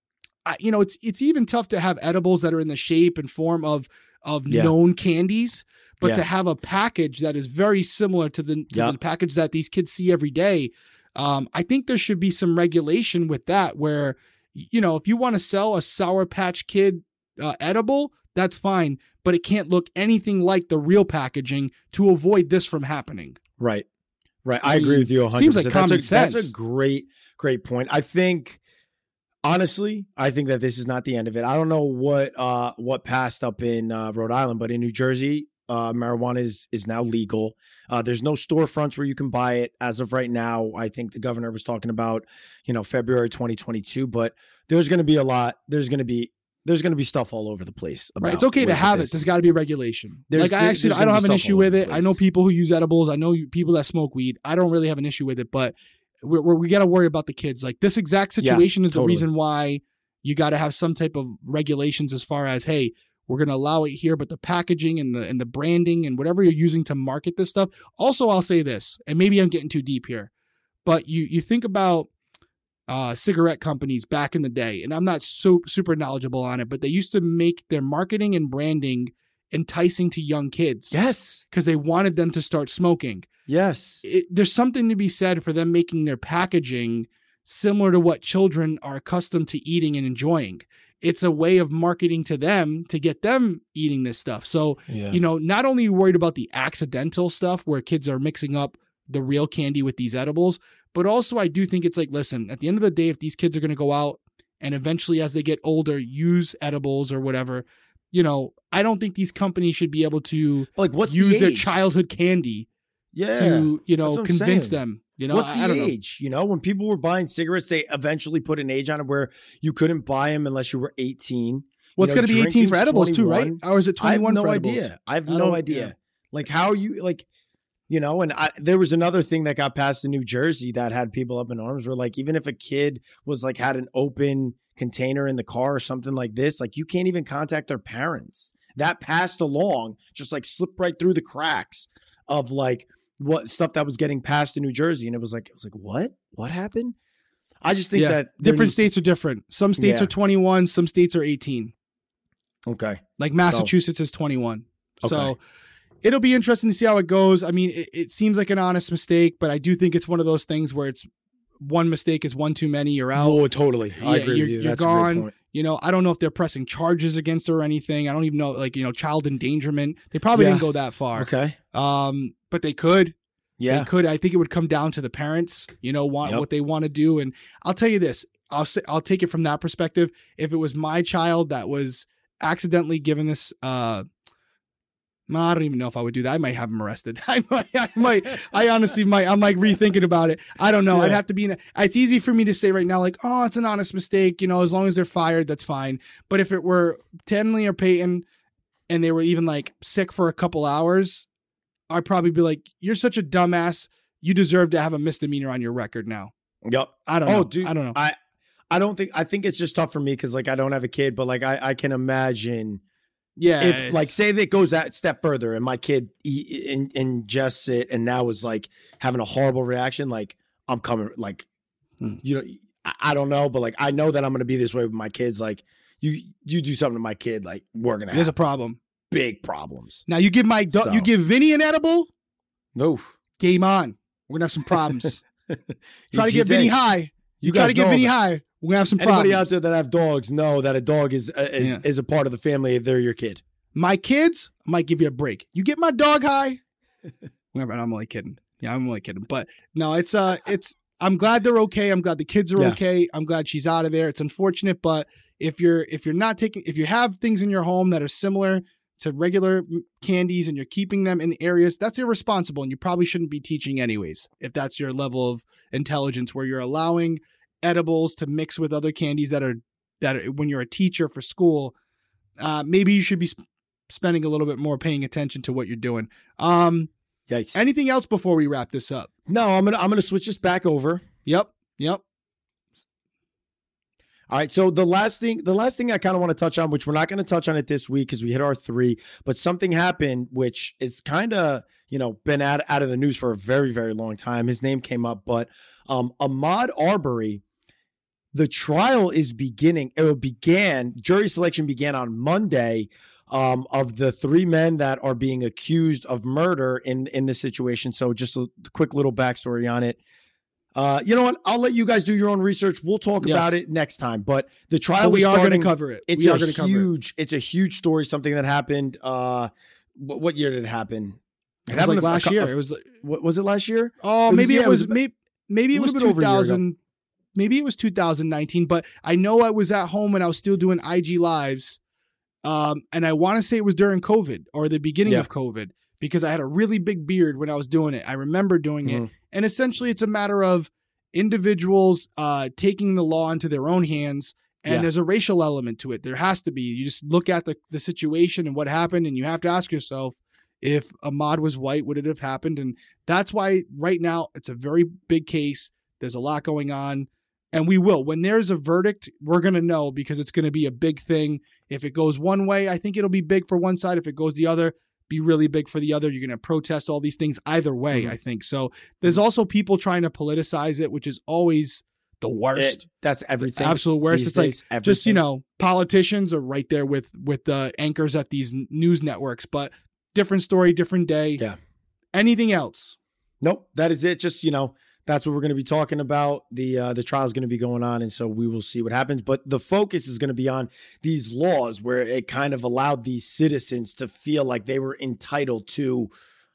it's even tough to have edibles that are in the shape and form of known candies, but to have a package that is very similar to the package that these kids see every day. I think there should be some regulation with that where, if you want to sell a Sour Patch Kid edible, that's fine, but it can't look anything like the real packaging to avoid this from happening. Right. I agree with you 100%. Seems like common sense. That's a great point. I think, honestly, that this is not the end of it. I don't know what passed up in Rhode Island, but in New Jersey, marijuana is now legal. There's no storefronts where you can buy it as of right now. I think the governor was talking about, February 2022, but there's going to be a lot. There's going to be stuff all over the place. Right. It's okay to have it. There's got to be regulation. I don't have an issue with it. I know people who use edibles. I know people that smoke weed. I don't really have an issue with it, but we got to worry about the kids. Like this exact situation is the reason why you got to have some type of regulations as far as, hey, we're going to allow it here, but the packaging and the branding and whatever you're using to market this stuff. Also, I'll say this, and maybe I'm getting too deep here, but you think about cigarette companies back in the day, and I'm not so super knowledgeable on it, but they used to make their marketing and branding enticing to young kids. Yes. Because they wanted them to start smoking. Yes. There's something to be said for them making their packaging similar to what children are accustomed to eating and enjoying. It's a way of marketing to them to get them eating this stuff. So, not only are you worried about the accidental stuff where kids are mixing up the real candy with these edibles, but also I do think it's like, listen, at the end of the day, if these kids are going to go out and eventually as they get older, use edibles or whatever, I don't think these companies should be able to use their childhood candy to, convince them. What's the age? When people were buying cigarettes, they eventually put an age on it where you couldn't buy them unless you were 18. Well, it's going to be 18 for edibles 21. Too, right? Or is it 21 for edibles? I have no idea. Yeah. Like how you and there was another thing that got passed in New Jersey that had people up in arms where like, even if a kid was like had an open container in the car or something like this, like you can't even contact their parents. That passed along, just like slipped right through the cracks of like what stuff that was getting passed in New Jersey. And it was like, what happened? I just think that different states are different. Some states are 21, some states are 18. Okay. Like Massachusetts is 21. Okay. So it'll be interesting to see how it goes. I mean, it seems like an honest mistake, but I do think it's one of those things where it's one mistake is one too many. You're out. Oh, totally. I agree with you. You're That's gone. a great point. I don't know if they're pressing charges against her or anything. I don't even know, child endangerment. They probably didn't go that far. Okay. But they could. Yeah. They could. I think it would come down to the parents, what they want to do. And I'll tell you this, I'll take it from that perspective. If it was my child that was accidentally given this, I don't even know if I would do that. I might have him arrested. I honestly might. I'm like rethinking about it. I don't know. Yeah. I'd have to be it's easy for me to say right now, like, oh, it's an honest mistake. As long as they're fired, that's fine. But if it were Tenley or Peyton and they were even like sick for a couple hours, I'd probably be like, you're such a dumbass. You deserve to have a misdemeanor on your record now. Yep. I don't know. Dude, I don't know. I think it's just tough for me because like I don't have a kid, but like I can imagine. Yeah. If like say that goes that step further and my kid ingests it and now is like having a horrible reaction, like I'm coming, like, I don't know, but like I know that I'm going to be this way with my kids. Like you do something to my kid, like we're going to have there's a problem. Big problems. Now you give you give Vinny an edible? No. Game on. We're going to have some problems. Try to get Vinny high. You try to get Vinny high. We're going to have some problems. Anybody out there that have dogs know that a dog is a part of the family. They're your kid. My kids, I might give you a break. You get my dog high. I'm only kidding. Yeah, I'm only kidding. But no, it's I'm glad they're okay. I'm glad the kids are okay. I'm glad she's out of there. It's unfortunate, but if you have things in your home that are similar to regular candies and you're keeping them in the areas, that's irresponsible. And you probably shouldn't be teaching anyways, if that's your level of intelligence where you're allowing edibles to mix with other candies that are when you're a teacher for school, maybe you should be spending a little bit more paying attention to what you're doing. Yikes. Anything else before we wrap this up? No, I'm gonna switch this back over. Yep. All right, so the last thing I kind of want to touch on, which we're not going to touch on it this week because we hit our 3, but something happened which is kind of, been out of the news for a very, very long time. His name came up, but Ahmaud Arbery, the trial is beginning. Jury selection began on Monday of the 3 men that are being accused of murder in this situation. So just a quick little backstory on it. You know what? I'll let you guys do your own research. We'll talk about it next time. But the trial, we are going to cover it. It's a huge story. Something that happened. What year did it happen? It happened like last year. It was. What was it last year? Oh, maybe it was 2000. Maybe it was 2019. But I know I was at home and I was still doing IG lives. And I want to say it was during COVID or the beginning of COVID, because I had a really big beard when I was doing it. I remember doing it. And essentially it's a matter of individuals taking the law into their own hands. And there's a racial element to it. There has to be. You just look at the situation and what happened, and you have to ask yourself, if Ahmaud was white, would it have happened? And that's why right now it's a very big case. There's a lot going on. And we will. When there's a verdict, we're going to know, because it's going to be a big thing. If it goes one way, I think it'll be big for one side. If it goes the other, be really big for the other. You're going to protest all these things either way, I think. So there's also people trying to politicize it, which is always the worst. That's everything. Absolute worst. It's like everything. Just, politicians are right there with the anchors at these news networks, but different story, different day. Yeah. Anything else? Nope. That is it. Just, that's what we're going to be talking about. The trial is going to be going on, and so we will see what happens. But the focus is going to be on these laws where it kind of allowed these citizens to feel like they were entitled to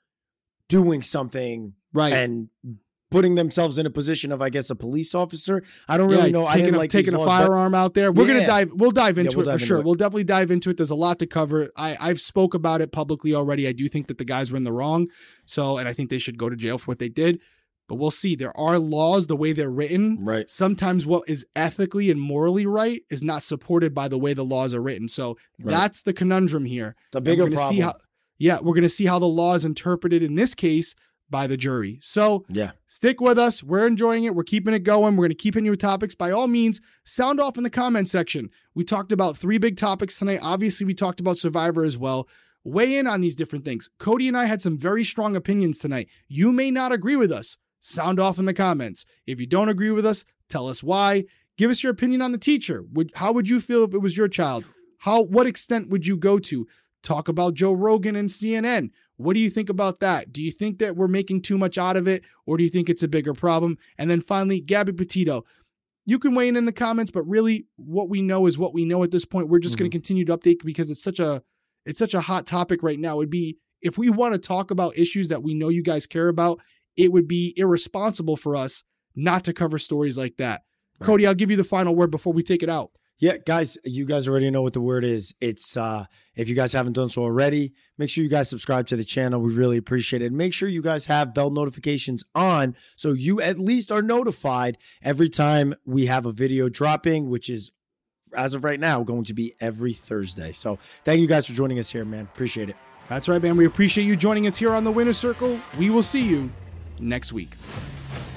doing something and putting themselves in a position of, I guess, a police officer. I don't really know. Taking a firearm out there. We'll dive into it for sure. We'll definitely dive into it. There's a lot to cover. I've spoke about it publicly already. I do think that the guys were in the wrong. And I think they should go to jail for what they did. But we'll see. There are laws, the way they're written. Right. Sometimes what is ethically and morally right is not supported by the way the laws are written. So that's the conundrum here. It's a bigger problem. We're going to see how the law is interpreted in this case by the jury. So stick with us. We're enjoying it. We're keeping it going. We're going to keep in new topics. By all means, sound off in the comment section. We talked about 3 big topics tonight. Obviously, we talked about Survivor as well. Weigh in on these different things. Cody and I had some very strong opinions tonight. You may not agree with us. Sound off in the comments. If you don't agree with us, tell us why. Give us your opinion on the teacher. How would you feel if it was your child? What extent would you go to? Talk about Joe Rogan and CNN. What do you think about that? Do you think that we're making too much out of it, or do you think it's a bigger problem? And then finally, Gabby Petito. You can weigh in the comments, but really what we know is what we know at this point. We're just going to continue to update because it's such a hot topic right now. It'd be, if we want to talk about issues that we know you guys care about, it would be irresponsible for us not to cover stories like that. Right. Cody, I'll give you the final word before we take it out. Yeah, guys, you guys already know what the word is. It's if you guys haven't done so already, make sure you guys subscribe to the channel. We really appreciate it. Make sure you guys have bell notifications on so you at least are notified every time we have a video dropping, which is, as of right now, going to be every Thursday. So thank you guys for joining us here, man. Appreciate it. That's right, man. We appreciate you joining us here on The Winner's Circle. We will see you next week.